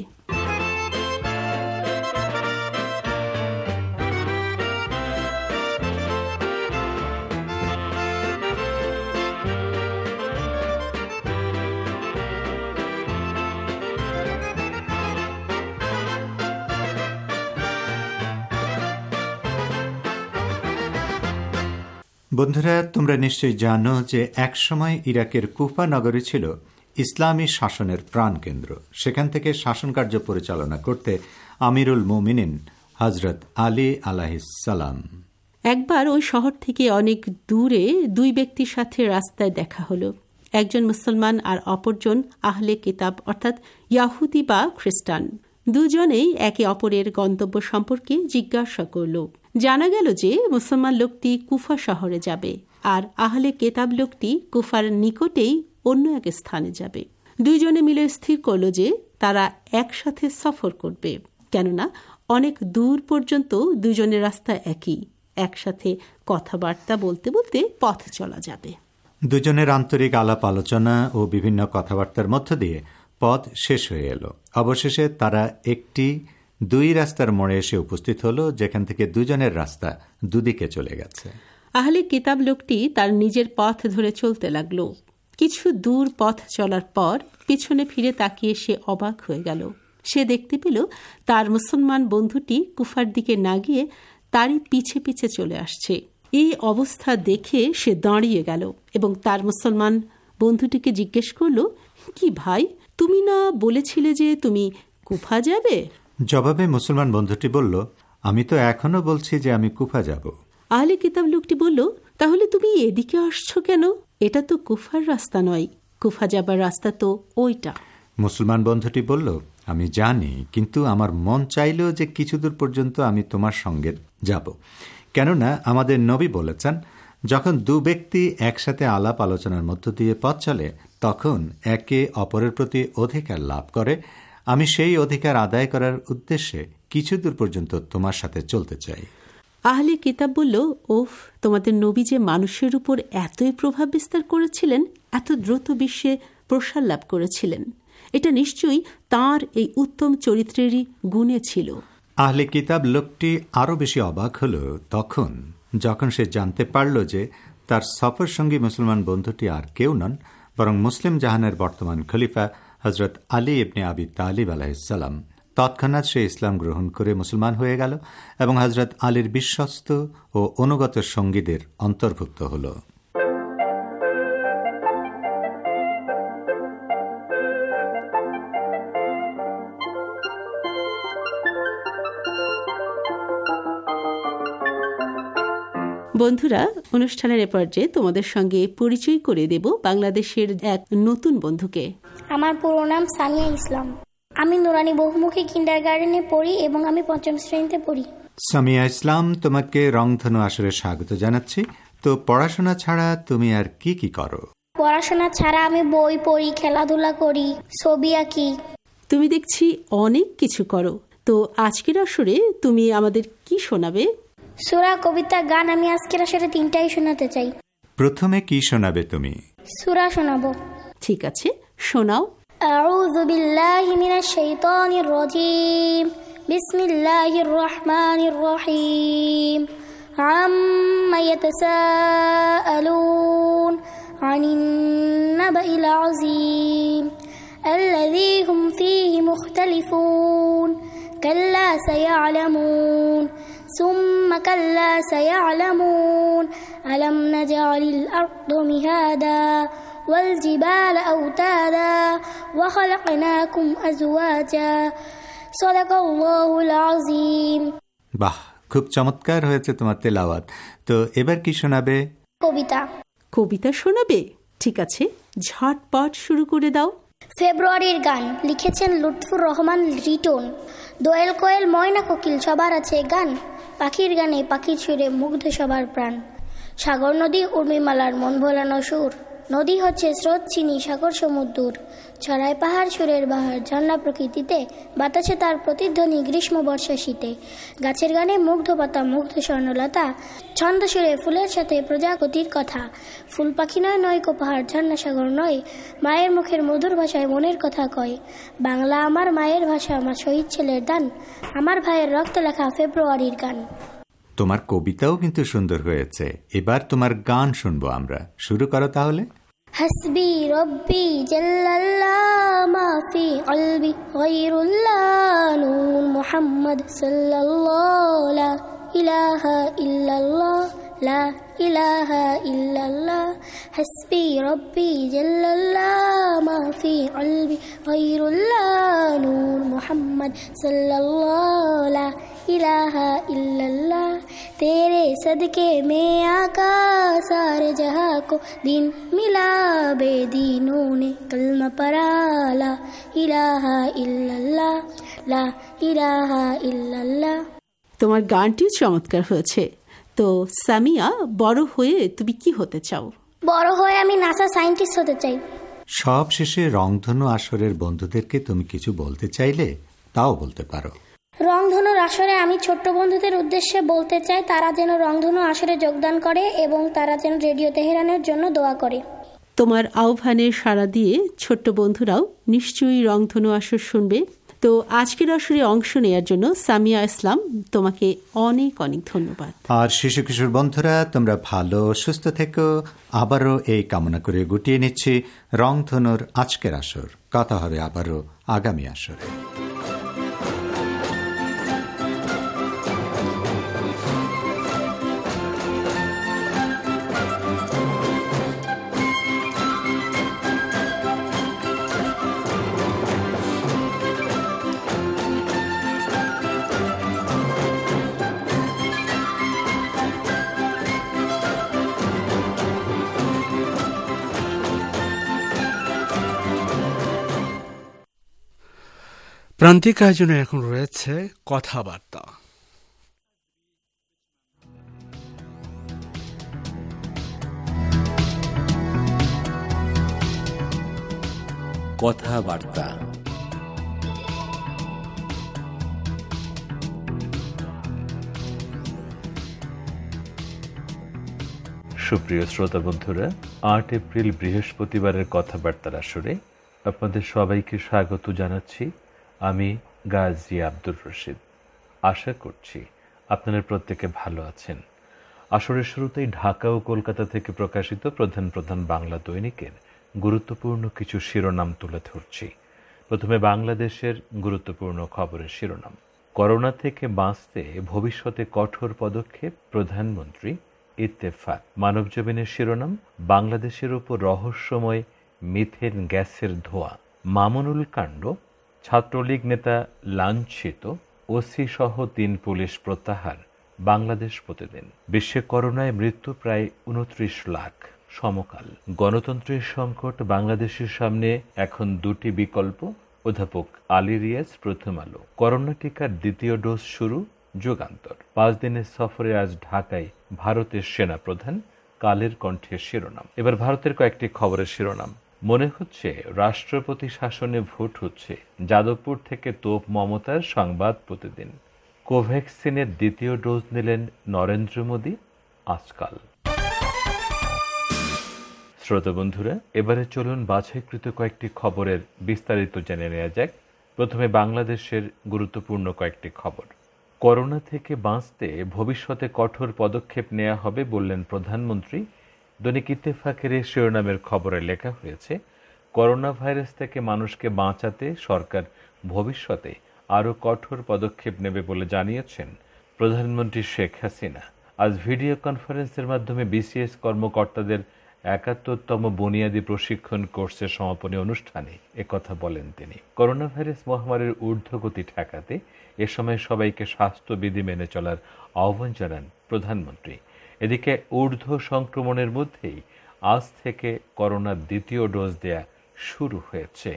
বন্ধুরা, তোমরা নিশ্চয়ই জানো যে একসময় ইরাকের কুফা নগরী ছিল ইসলামী শাসনের প্রাণকেন্দ্র। সেখান থেকে শাসন কার্য পরিচালনা করতে আমিরুল মুমিনিন হজরত আলী আলাইহিসসালাম। একবার ওই শহর থেকে অনেক দূরে দুই ব্যক্তির সাথে রাস্তায় দেখা হলো। একজন মুসলমান আর অপরজন আহলে কিতাব অর্থাৎ ইয়াহুদি বা খ্রিস্টান। দুজনেই একে অপরের গন্তব্য সম্পর্কে জিজ্ঞাসা করল। জানা গেল যে মুসলমান লোকটি কুফা শহরে যাবে আর আহলে কেতাব লোকটি কুফার নিকটেই অন্য এক স্থানে যাবে। দুইজনে মিলে স্থির করল যে তারা একসাথে সফর করবে, কেননা অনেক দূর পর্যন্ত দুজনের রাস্তা একই, একসাথে কথাবার্তা বলতে বলতে পথ চলা যাবে। দুজনের আন্তরিক আলাপ আলোচনা ও বিভিন্ন কথাবার্তার মধ্য দিয়ে পথ শেষ হয়ে এলো। অবশেষে তারা একটি দুই রাস্তার মোড়ে এসে উপস্থিত হলো, যেখান থেকে দুজনের রাস্তা দুদিকে চলে গেছে। আহলে কিতাব লোকটি তার নিজের পথ ধরে চলতে লাগলো। কিছু দূর পথ চলার পর পিছনে ফিরে তাকিয়ে সে অবাক হয়ে গেল। সে দেখতে পেল তার মুসলমান বন্ধুটি কুফার দিকে না গিয়ে তারই পিছে পিছে চলে আসছে। এই অবস্থা দেখে সে দাঁড়িয়ে গেল এবং তার মুসলমান বন্ধুটিকে জিজ্ঞেস করল, কি ভাই, তুমি না বলেছিলে যে তুমি কুফা যাবে? জবাবে মুসলমান বন্ধুটি বলল, আমি তো এখনো বলছি যে আমি কুফা যাব। আহলে কিতাব লোকটি বলল, তাহলে তুমি এদিকে আসছো কেন? এটা তো কুফার রাস্তা নয়, কুফা যাবার রাস্তা তো ওইটা। মুসলমান বন্ধুটি বলল, আমি জানি, কিন্তু আমার মন চাইল যে কিছু দূর পর্যন্ত আমি তোমার সঙ্গে যাব, কেননা আমাদের নবী বলেছেন, যখন দু ব্যক্তি একসাথে আলাপ আলোচনার মধ্য দিয়ে পথ চলে তখন একে অপরের প্রতি অধিকার লাভ করে। আমি সেই অধিকার আদায় করার উদ্দেশ্যে কিছু দূর পর্যন্ত তোমার সাথে চলতে চাই। আহলে কিতাব বলল, ওফ, তোমাদের নবী যে মানুষের উপর এতই প্রভাব বিস্তার করেছিলেন, এত দ্রুত বিশ্বে প্রসার লাভ করেছিলেন, এটা নিশ্চয়ই তাঁর এই উত্তম চরিত্রেরই গুণে ছিল। আহলে কিতাব লোকটি আরও বেশি অবাক হল তখন যখন সে জানতে পারল যে তার সফর সঙ্গী মুসলমান বন্ধুটি আর কেউ নন, বরং মুসলিম জাহানের বর্তমান খলিফা হজরত আলী ইবনে আবি তালিব আলাইহিসসালাম। তৎক্ষণাৎ সে ইসলাম গ্রহণ করে মুসলমান হয়ে গেল এবং হজরত আলীর বিশ্বস্ত ও অনুগত সঙ্গীদের অন্তর্ভুক্ত হল। বন্ধুরা, অনুষ্ঠানের এ পর্যায়ে তোমাদের সঙ্গে পরিচয় করে দেব বাংলাদেশের এক নতুন বন্ধুকে। আমার পুরো নাম সামিয়া ইসলাম। আমি নুরানি বহুমুখী কিন্ডার গার্ডেনে পড়ি এবং আমি পঞ্চম শ্রেণীতে পড়ি। সামিয়া ইসলাম, তোমাকে রংধনু আসরে স্বাগত জানাচ্ছি। তো পড়াশোনা ছাড়া তুমি আর কি কি করো? পড়াশোনা ছাড়া আমি বই পড়ি, খেলাধুলা করি, ছবি আঁকি। তুমি দেখছি অনেক কিছু করো। তো আজকের আসরে তুমি আমাদের কি শোনাবে? সূরা, কবিতা, গান। আমি আজকের আসরে তিনটাই শোনাতে চাই। প্রথমে কি শোনাবে তুমি? সূরা শোনাবো। ঠিক আছে, শোনাও। আউযু বিল্লাহি মিনাশ শাইতানির রাজীম। বিসমিল্লাহির রহমানির রহিম। আম্মা ইয়াতাসাআলুন আনিন নাবাইল আযীম আল্লাযী হুম ফীহি মুখতালিফুন কাল্লা সায়া'লামুন ثم كلا سيعلمون ألم نجعل الأرض مهادا والجبال أوتادا وخلقناكم أزواجا صدق الله العظيم। বাহ, খুব চমৎকার হয়েছে তোমার তেলাওয়াত। তো এবার কি শোনাবে? কবিতা। কবিতা শোনাবে? ঠিক আছে, ঝটপট শুরু করে দাও। ফেব্রুয়ারির গান লিখেছেন লুৎফুর রহমান রিটন। দোয়েল কোয়েল ময়না কোকিল সবার আছে গান, পাখির গানে পাখির সুরে মুগ্ধ সবার প্রাণ। সাগর নদী উর্মিমালার মন ভোলানো সুর, নদী হচ্ছে স্রোত চিনি সাগর সমুদ্র। ছড়ায় পাহাড় সুরের বাহার ঝর্ণা প্রকৃতিতে, বাতাসে তার প্রতিধ্বনি গ্রীষ্ম বর্ষা শীতে। গাছের গানে মুগ্ধ পাতা মুগ্ধ স্বর্ণলতা, ছন্দ সুরে ফুলের সাথে প্রজাপতির কথা। ফুল পাখি নয় নয়কো পাহাড় ঝর্ণা সাগর নয়, মায়ের মুখের মধুর ভাষায় মনের কথা কয়। বাংলা আমার মায়ের ভাষা, আমার শহীদ ছেলের দান, আমার ভাইয়ের রক্ত লেখা ফেব্রুয়ারির গান। তোমার কবিতাও কিন্তু সুন্দর হয়েছে। এবার তোমার গান শুনবো আমরা। শুরু করো তাহলে। হাসবি রব্বি জাল্লাল্লাহ মা ফি কলবি গায়রুল্লাহ নূর মুহাম্মদ সাল্লাল্লাহু লা ইলাহা ইল্লাল্লাহ লা ইলাহা ইল্লাল্লাহ। হাসবি রব্বি জাল্লাল্লাহ মা ফি কলবি গায়রুল্লাহ নূর মুহাম্মদ সাল্লাল্লাহু লা इलाहा इल्लल्लाह। तेरे सदके में आका सारे जहां को दिन मिला, बेदीनों ने कलमा पढ़ा ला इलाहा इल्लल्लाह ला इलाहा इल्लल्लाह। তোমার গানটিও চমৎকার হয়েছে। তো সামিয়া, বড় হয়ে তুমি কি হতে চাও? বড় হয়ে আমি নাসা সায়েন্টিস্ট হতে চাই। সব শেষে রংধনু আসরের বন্ধুদেরকে তুমি কিছু বলতে চাইলে তাও বলতে পারো। রংধনুর আসরে আমি ছোট্ট বন্ধুদের উদ্দেশ্যে বলতে চাই, তারা যেন রংধনু আসরে যোগদান করে এবং তারা যেন রেডিও তেহরানের জন্য দোয়া করে। তোমার আহ্বানে সাড়া দিয়ে ছোট্ট বন্ধুরাও নিশ্চয়ই রংধনু আসর শুনবে। তো আজকের আসরে অংশ নেওয়ার জন্য সামিয়া ইসলাম, তোমাকে অনেক অনেক ধন্যবাদ। আর শিশু কিশোর বন্ধুরা, তোমরা ভালো সুস্থ থেকো। আবারও এই কামনা করে গুটিয়ে নিচ্ছি রংধনুর আজকের আসর। কথা হবে আবারও আগামী আসরে। প্রান্তিক আয়োজনে এখন রয়েছে কথাবার্তা। কথাবার্তা সুপ্রিয় শ্রোতা বন্ধুরা, আট এপ্রিল বৃহস্পতিবারের কথাবার্তার আসরে আপনাদের সবাইকে স্বাগত জানাচ্ছি। আমি গাজী আব্দুর রশিদ। আশা করছি আপনারা প্রত্যেকে ভালো আছেন। আসরের শুরুতেই ঢাকা ও কলকাতা থেকে প্রকাশিত প্রধান প্রধান বাংলা দৈনিকের গুরুত্বপূর্ণ কিছু শিরোনাম তুলে ধরছি। প্রথমে বাংলাদেশের গুরুত্বপূর্ণ খবরের শিরোনাম। করোনা থেকে বাঁচতে ভবিষ্যতে কঠোর পদক্ষেপ প্রধানমন্ত্রী ইত্তেফাক। মানবজমিনের শিরোনাম, বাংলাদেশের উপর রহস্যময় মিথেন গ্যাসের ধোঁয়া। মামুনুল কাণ্ড, ছাত্রলীগ নেতা লাঞ্ছিত, ওসি সহ তিন পুলিশ প্রত্যাহার। বাংলাদেশ প্রতিদিন। বিশ্বে করোনায় মৃত্যু প্রায় উনত্রিশ লাখ। সমকাল। গণতন্ত্রের সংকট, বাংলাদেশের সামনে এখন দুটি বিকল্প। অধ্যাপক আলী রিয়াজ, প্রথম আলো। করোনা টিকার দ্বিতীয় ডোজ শুরু। যুগান্তর। পাঁচ দিনের সফরে আজ ঢাকায় ভারতের সেনা প্রধান। কালের কণ্ঠের শিরোনাম। এবার ভারতের কয়েকটি খবরের শিরোনাম। মনে হচ্ছে রাষ্ট্রপতি শাসনে ভোট হচ্ছে। যাদবপুর থেকে তোপ মমতার। সংবাদ প্রতিদিন। কোভ্যাক্সিনের দ্বিতীয় ডোজ নিলেন নরেন্দ্র মোদী। আজকাল। শ্রোতা বন্ধুরা, এবারে চলুন বাছাইকৃত কয়েকটি খবরের বিস্তারিত জেনে নেওয়া যাক। প্রথমে বাংলাদেশের গুরুত্বপূর্ণ কয়েকটি খবর। করোনা থেকে বাঁচতে ভবিষ্যতে কঠোর পদক্ষেপ নেওয়া হবে বললেন প্রধানমন্ত্রী। দৈনিক ইত্তেফাকের এই শিরোনামের খবরে লেখা হয়েছে, করোনা ভাইরাস থেকে মানুষকে বাঁচাতে সরকার ভবিষ্যতে আরও কঠোর পদক্ষেপ নেবে বলে জানিয়েছেন প্রধানমন্ত্রী শেখ হাসিনা। আজ ভিডিও কনফারেন্সের মাধ্যমে বিসিএস কর্মকর্তাদের একাত্তরতম বুনিয়াদী প্রশিক্ষণ কোর্সের সমাপনী অনুষ্ঠানে একথা বলেন তিনি। করোনা ভাইরাস মহামারীর ঊর্ধ্বগতি ঠেকাতে এ সময় সবাইকে স্বাস্থ্যবিধি মেনে চলার আহ্বান জানান প্রধানমন্ত্রী। এদিকে ঊর্ধ্ব সংক্রমণের মধ্যেই আজ থেকে করোনার দ্বিতীয় ডোজ দেয়া শুরু হয়েছে।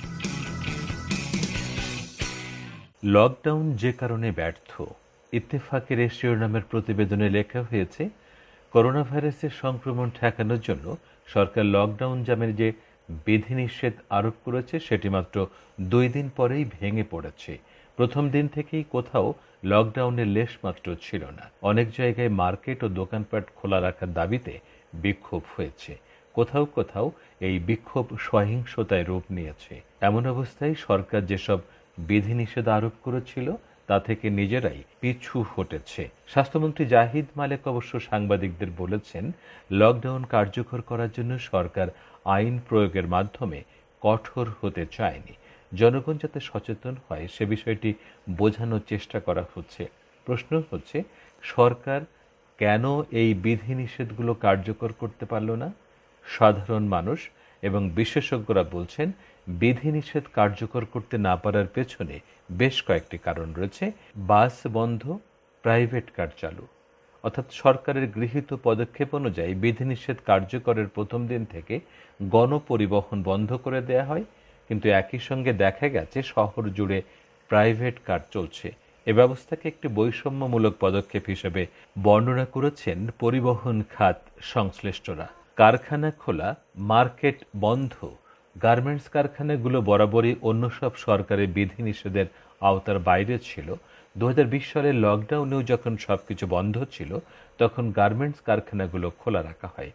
লকডাউন যে কারণে ব্যর্থ। ইত্তেফাকের এই শিরোনামের প্রতিবেদনে লেখা হয়েছে, করোনা ভাইরাসের সংক্রমণ ঠেকানোর জন্য সরকার লকডাউন জামের যে বিধিনিষেধ আরোপ করেছে সেটি মাত্র দুই দিন পরেই ভেঙে পড়েছে। প্রথম দিন থেকেই কোথাও লকডাউনের লেশমাত্র ছিল না। অনেক জায়গায় মার্কেট ও দোকানপাট খোলা রাখার দাবিতে বিক্ষোভ হয়েছে। কোথাও কোথাও এই বিক্ষোভ সহিংসতায় রূপ নিয়েছে। এমন অবস্থায় সরকার যেসব বিধিনিষেধ আরোপ করেছিল তা থেকে নিজেরাই পিছু হটেছে। স্বাস্থ্যমন্ত্রী জাহিদ মালেক অবশ্য সাংবাদিকদের বলেছেন, লকডাউন কার্যকর করার জন্য সরকার আইন প্রয়োগের মাধ্যমে কঠোর হতে চায়নি। জনগণ যাতে সচেতন হয় সে বিষয়টি বোঝানোর চেষ্টা করা হচ্ছে। প্রশ্ন হচ্ছে, সরকার কেন এই বিধিনিষেধগুলো কার্যকর করতে পারল না? সাধারণ মানুষ এবং বিশেষজ্ঞরা বলছেন, বিধিনিষেধ কার্যকর করতে না পারার পেছনে বেশ কয়েকটি কারণ রয়েছে। বাস বন্ধ, প্রাইভেট কার চালু। অর্থাৎ সরকারের গৃহীত পদক্ষেপ অনুযায়ী বিধিনিষেধ কার্যকরের প্রথম দিন থেকে গণপরিবহন বন্ধ করে দেয়া হয়, কিন্তু একই সঙ্গে দেখা গেছে শহর জুড়ে প্রাইভেট কার চলছে। এ ব্যবস্থাকে একটি বৈষম্যমূলক পদক্ষেপ হিসেবে বর্ণনা করেছেন পরিবহন খাত সংশ্লিষ্টরা। কারখানা খোলা, মার্কেট বন্ধ। গার্মেন্টস কারখানাগুলো বরাবরই অন্য সব সরকারি বিধিনিষেধের আওতার বাইরে ছিল। দু হাজার বিশ সালের লকডাউনেও যখন সবকিছু বন্ধ ছিল তখন গার্মেন্টস কারখানাগুলো খোলা রাখা হয়।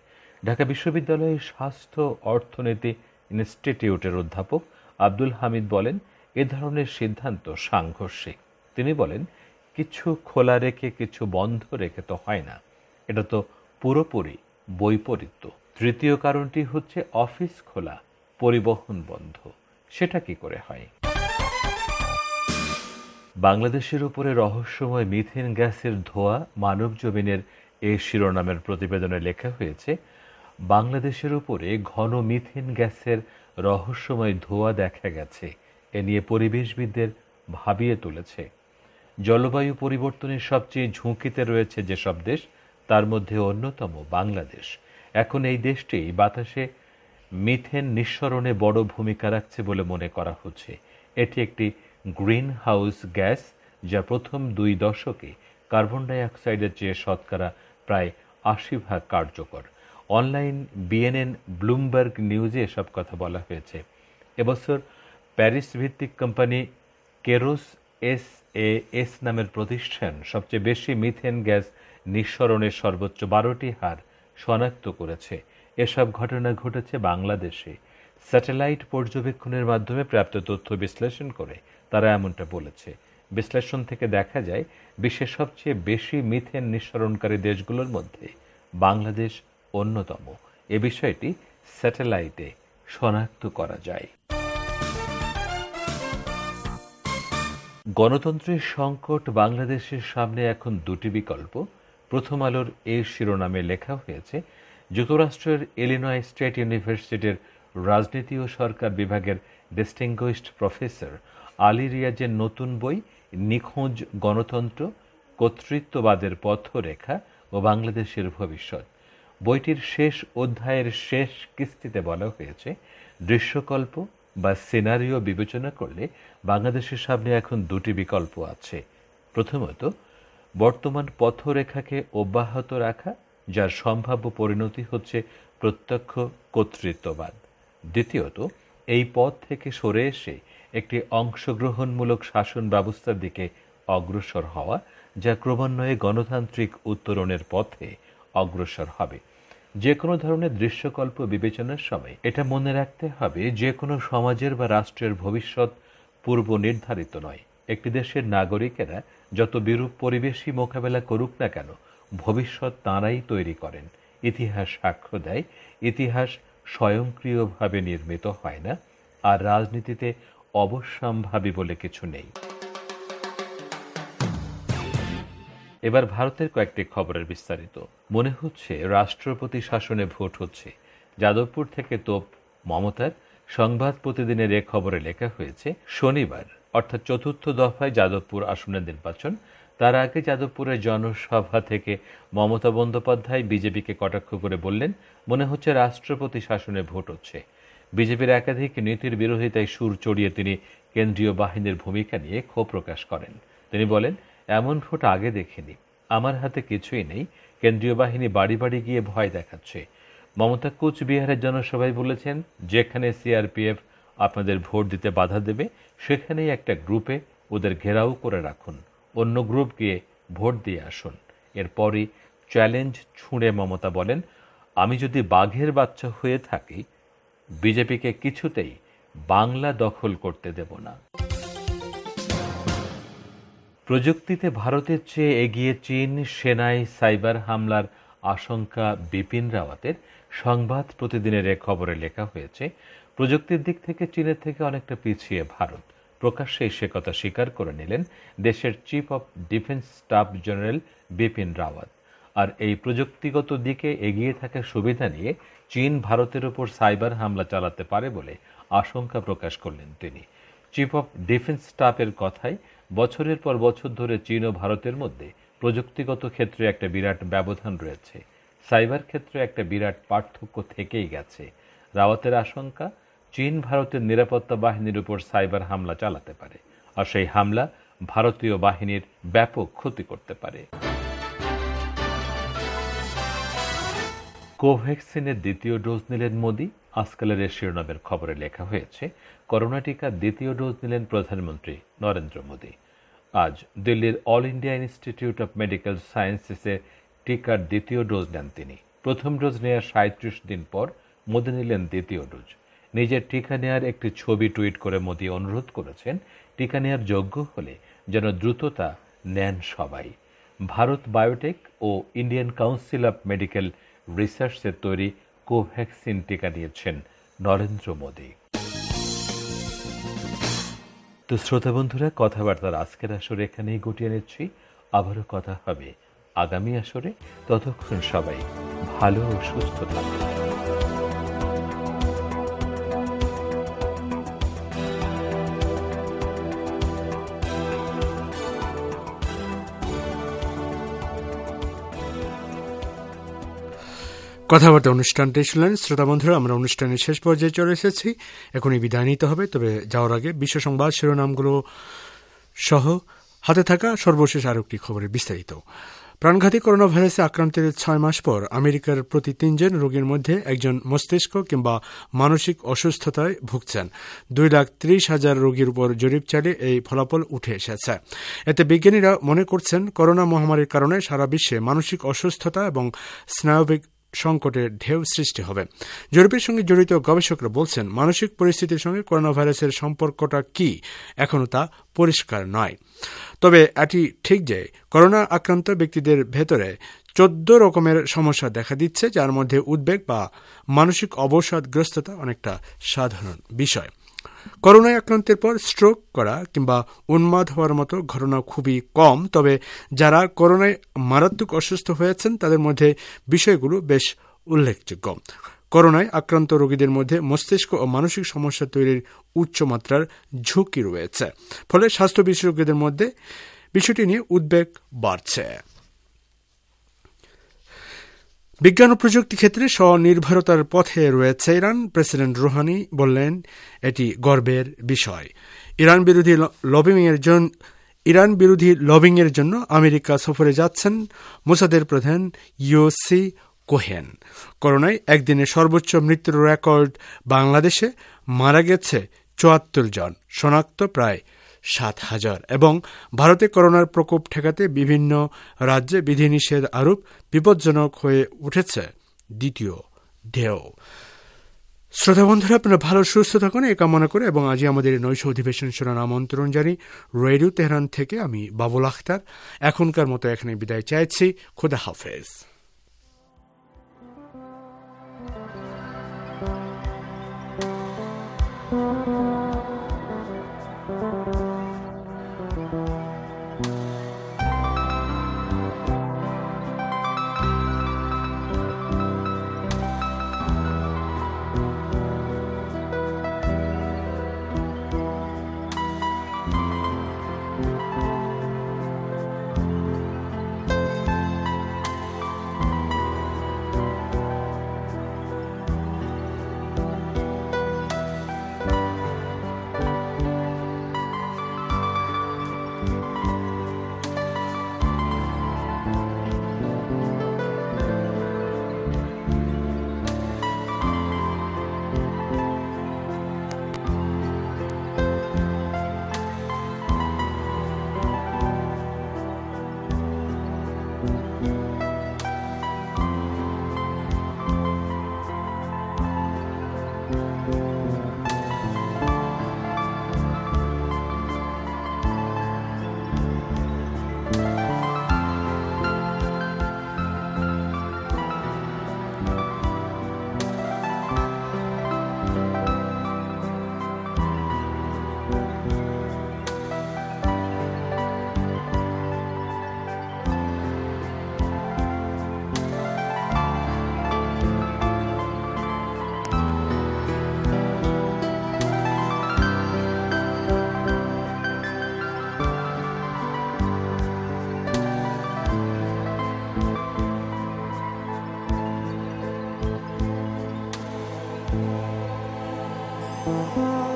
ঢাকা বিশ্ববিদ্যালয়ের স্বাস্থ্য অর্থনীতি ইনস্টিটিউটের অধ্যাপক আব্দুল হামিদ বলেন, এ ধরনের সিদ্ধান্ত সাংঘর্ষিক। তিনি বলেন, কিছু খোলা রেখে কিছু বন্ধ রেখে তো হয় না, এটা তো পুরোপুরি বৈপরীত্য। তৃতীয় কারণটি হচ্ছে অফিস খোলা, পরিবহন বন্ধ, সেটা কি করে হয়? বাংলাদেশের উপরে রহস্যময় মিথেন গ্যাসের ধোঁয়া মানব জমিনের এই শিরোনামের প্রতিবেদনে লেখা হয়েছে, বাংলাদেশের উপরে ঘন মিথেন গ্যাসের রহস্যময় ধোঁয়া দেখা গেছে। এ নিয়ে পরিবেশবিদদের ভাবিয়ে তুলেছে। জলবায়ু পরিবর্তনের সবচেয়ে ঝুঁকিতে রয়েছে যেসব দেশ, তার মধ্যে অন্যতম বাংলাদেশ। এখন এই দেশটি বাতাসে মিথেন নিঃসরণে বড় ভূমিকা রাখছে বলে মনে করা হচ্ছে। এটি একটি গ্রিন হাউস গ্যাস, যা প্রথম দুই দশকে কার্বন ডাই অক্সাইডের চেয়ে শতকরা প্রায় আশি ভাগ কার্যকর। অনলাইন বিএনএন ব্লুমবার্গ নিউজে এসব কথা বলা হয়েছে। এবছর প্যারিস ভিত্তিক company Kayrros S A S নামের প্রতিষ্ঠান সবচেয়ে বেশি মিথেন গ্যাস নিঃসরণের সর্বোচ্চ বারোটি হার শনাক্ত করেছে। এসব ঘটনা ঘটেছে বাংলাদেশে। স্যাটেলাইট পর্যবেক্ষণের মাধ্যমে প্রাপ্ত তথ্য বিশ্লেষণ করে তারা এমনটা বলেছে। বিশ্লেষণ থেকে দেখা যায়, বিশ্বের সবচেয়ে বেশি মিথেন নিঃসরণকারী দেশগুলোর মধ্যে বাংলাদেশ অন্যতম। এ বিষয়টি স্যাটেলাইটে শনাক্ত করা যায়। গণতন্ত্রের সংকট বাংলাদেশের সামনে এখন দুটি বিকল্প। প্রথম আলোর এই শিরোনামে লেখা হয়েছে, যুক্তরাষ্ট্রের ইলিনয় স্টেট ইউনিভার্সিটির রাজনীতি ও সরকার বিভাগের ডিস্টিংগুইশড প্রফেসর আলী রিয়াজের নতুন বই নিখোঁজ গণতন্ত্র, কর্তৃত্ববাদের পথরেখা ও বাংলাদেশের ভবিষ্যৎ। বইটির শেষ অধ্যায়ের শেষ কিস্তিতে বলা হয়েছে, দৃশ্যকল্প বা সিনারিও বিবেচনা করলে বাংলাদেশের সামনে এখন দুটি বিকল্প আছে। প্রথমত, বর্তমান পথরেখাকে অব্যাহত রাখা, যার সম্ভাব্য পরিণতি হচ্ছে প্রত্যক্ষ কর্তৃত্ববাদ। দ্বিতীয়ত, এই পথ থেকে সরে এসে একটি অংশগ্রহণমূলক শাসন ব্যবস্থার দিকে অগ্রসর হওয়া, যা ক্রমান্বয়ে গণতান্ত্রিক উত্তরণের পথে অগ্রসর হবে। যে কোনো ধরনের দৃশ্যকল্প বিবেচনার সময় এটা মনে রাখতে হবে, যে কোনো সমাজের বা রাষ্ট্রের ভবিষ্যৎ পূর্ব নির্ধারিত নয়। একটি দেশের নাগরিকেরা যত বিরূপ পরিবেশই মোকাবেলা করুক না কেন, ভবিষ্যৎ তাঁরাই তৈরি করেন। ইতিহাস সাক্ষ্য দেয়, ইতিহাস স্বয়ংক্রিয়ভাবে নির্মিত হয় না, আর রাজনীতিতে অবশ্যম্ভাবী বলে কিছু নেই। এবার ভারতের কয়েকটি খবরের বিস্তারিত। মনে হচ্ছে রাষ্ট্রপতি শাসনে ভোট হচ্ছে। যাদবপুর থেকে তোপ মমতার। সংবাদ প্রতিদিনের এ খবরে লেখা হয়েছে, শনিবার অর্থাৎ চতুর্থ দফায় যাদবপুর আসনের নির্বাচন। তার আগে যাদবপুরের জনসভা থেকে মমতা বন্দ্যোপাধ্যায় বিজেপিকে কটাক্ষ করে বললেন, মনে হচ্ছে রাষ্ট্রপতি শাসনে ভোট হচ্ছে। বিজেপির একাধিক নীতির বিরোধিতায় সুর চড়িয়ে তিনি কেন্দ্রীয় বাহিনীর ভূমিকা নিয়ে ক্ষোভ প্রকাশ করেন। তিনি বলেন, এমন ভোট আগে দেখিনি, আমার হাতে কিছুই নেই, কেন্দ্রীয় বাহিনী বাড়ি বাড়ি গিয়ে ভয় দেখাচ্ছে। মমতা কুচবিহারের জনসভায় বলেছেন, যেখানে সিআরপিএফ আপনাদের ভোট দিতে বাধা দেবে, সেখানেই একটা গ্রুপে ওদের ঘেরাও করে রাখুন, অন্য গ্রুপ গিয়ে ভোট দিয়ে আসুন। এরপরই চ্যালেঞ্জ ছুঁড়ে মমতা বলেন, আমি যদি বাঘের বাচ্চা হয়ে থাকি, বিজেপিকে কিছুতেই বাংলা দখল করতে দেব না। প্রযুক্তিতে ভারতের চেয়ে এগিয়ে চীন, সেনায় সাইবার হামলার আশঙ্কা বিপিন রাওয়াতের। সংবাদ প্রতিদিনের এ খবরে লেখা হয়েছে, প্রযুক্তির দিক থেকে চীনের থেকে অনেকটা পিছিয়ে ভারত। প্রকাশ্যে সে কথা স্বীকার করে নিলেন দেশের chief of defence staff general Bipin Rawat. আর এই প্রযুক্তিগত দিকে এগিয়ে থাকার সুবিধা নিয়ে চীন ভারতের ওপর সাইবার হামলা চালাতে পারে বলে আশঙ্কা প্রকাশ করলেন তিনি। চিফ অব ডিফেন্স স্টাফের কথায়, বছরের পর বছর ধরে চীন ও ভারতের মধ্যে প্রযুক্তিগত ক্ষেত্রে একটা বিরাট ব্যবধান রয়েছে, সাইবার ক্ষেত্রে একটা বিরাট পার্থক্য থেকেই গেছে। রাওয়াতের আশঙ্কা, চীন ভারতের নিরাপত্তা বাহিনীর উপর সাইবার হামলা চালাতে পারে, আর সেই হামলা ভারতীয় বাহিনীর ব্যাপক ক্ষতি করতে পারে। কোভ্যাক্সিনের দ্বিতীয় ডোজ নিলেন মোদি। আজকালের এ শিরোনামের খবরে লেখা হয়েছে, করোনা টিকার দ্বিতীয় ডোজ নিলেন প্রধানমন্ত্রী নরেন্দ্র মোদি। আজ দিল্লির all India institute of medical সায়েন্সেসের টিকার দ্বিতীয় ডোজ নেন তিনি। প্রথম ডোজ নেওয়ার সাঁত্রিশ দিন পর মোদি নিলেন দ্বিতীয় ডোজ। নিজের টিকা নেওয়ার একটি ছবি টুইট করে মোদি অনুরোধ করেছেন, টিকা নেওয়ার যোগ্য হলে যেন দ্রুততা নেন সবাই। ভারত বায়োটেক ও ইন্ডিয়ান কাউন্সিল অব মেডিকেল রিসার্চের তৈরি কোভ্যাক্সিন টিকা নিয়েছেন নরেন্দ্র মোদি। তো শ্রোতা বন্ধুরা, কথাবার্তার আজকের আসরে এখানেই গুটিয়ে নিচ্ছি। আবারও কথা হবে আগামী আসরে। ততক্ষণ সবাই ভালো ও সুস্থ থাকবেন। কথাবার্তা অনুষ্ঠানটি শুনলেন শ্রোতা বন্ধুরা। আমরা অনুষ্ঠানের শেষ পর্যায়ে চলে এসেছি, এখনই বিদায় নিতে হবে। তবে যাওয়ার আগে বিশ্ব সংবাদ শিরোনামগুলো সহ হাতে থাকা সর্বশেষ আরও একটি খবরের বিস্তারিত। প্রাণঘাতী করোনা ভাইরাসে আক্রান্তের ছয় মাস পর আমেরিকার প্রতি তিনজন রোগীর মধ্যে একজন মস্তিষ্ক কিংবা মানসিক অসুস্থতায় ভুগছেন। দুই লাখ ত্রিশ হাজার রোগীর উপর জরিপ চালিয়ে এই ফলাফল উঠে এসেছে। এতে বিজ্ঞানীরা মনে করছেন করোনা মহামারীর কারণে সারা বিশ্বে মানসিক অসুস্থতা এবং স্নায়বিক সংকটের ঢেউ সৃষ্টি হবে। জরিপের সঙ্গে জড়িত গবেষকরা বলছেন, মানসিক পরিস্থিতির সঙ্গে করোনা ভাইরাসের সম্পর্কটা কি এখনও তা পরিষ্কার নয়। তবে এটি ঠিক যে করোনা আক্রান্ত ব্যক্তিদের ভেতরে চোদ্দ রকমের সমস্যা দেখা দিচ্ছে, যার মধ্যে উদ্বেগ বা মানসিক অবসাদগ্রস্ততা অনেকটা সাধারণ বিষয়। করোনায় আক্রান্তের পর স্ট্রোক করা কিংবা উন্মাদ হওয়ার মতো ঘটনা খুবই কম। তবে যারা করোনায় মারাত্মক অসুস্থ হয়েছেন তাদের মধ্যে বিষয়গুলো বেশ উল্লেখযোগ্য। করোনায় আক্রান্ত রোগীদের মধ্যে মস্তিষ্ক ও মানসিক সমস্যা তৈরির উচ্চমাত্রার ঝুঁকি রয়েছে, ফলে স্বাস্থ্য বিশেষজ্ঞদের মধ্যে বিষয়টি নিয়ে উদ্বেগ বাড়ছে। বিজ্ঞান ও প্রযুক্তি ক্ষেত্রে স্বনির্ভরতার পথে রয়েছে ইরান। প্রেসিডেন্ট রুহানি বললেন, এটি গর্বের বিষয়। ইরান বিরোধী লবিংয়ের জন্য ইরান বিরোধী লবিংয়ের জন্য আমেরিকা সফরে যাচ্ছেন মোসাদের প্রধান ইউসি কোহেন। করোনায় একদিনে সর্বোচ্চ মৃত্যুর রেকর্ড বাংলাদেশে, মারা গেছে চুয়াত্তর জন, শনাক্ত প্রায় সাত হাজার। এবং ভারতে করোনার প্রকোপ ঠেকাতে বিভিন্ন রাজ্যে বিধিনিষেধ আরোপ, বিপজ্জনক হয়ে উঠেছে দ্বিতীয় ঢেউ। শ্রোতা বন্ধুরা, আপনারা ভালো সুস্থ থাকুন এই কামনা করে এবং আজই আমাদের নৈশ অধিবেশন শোনার আমন্ত্রণ জানি রেডিও তেহরান থেকে আমি বাবুল আখতার। এখনকার মতো এখানে বিদায় চাইছি। খোদা হাফেজ। Thank you.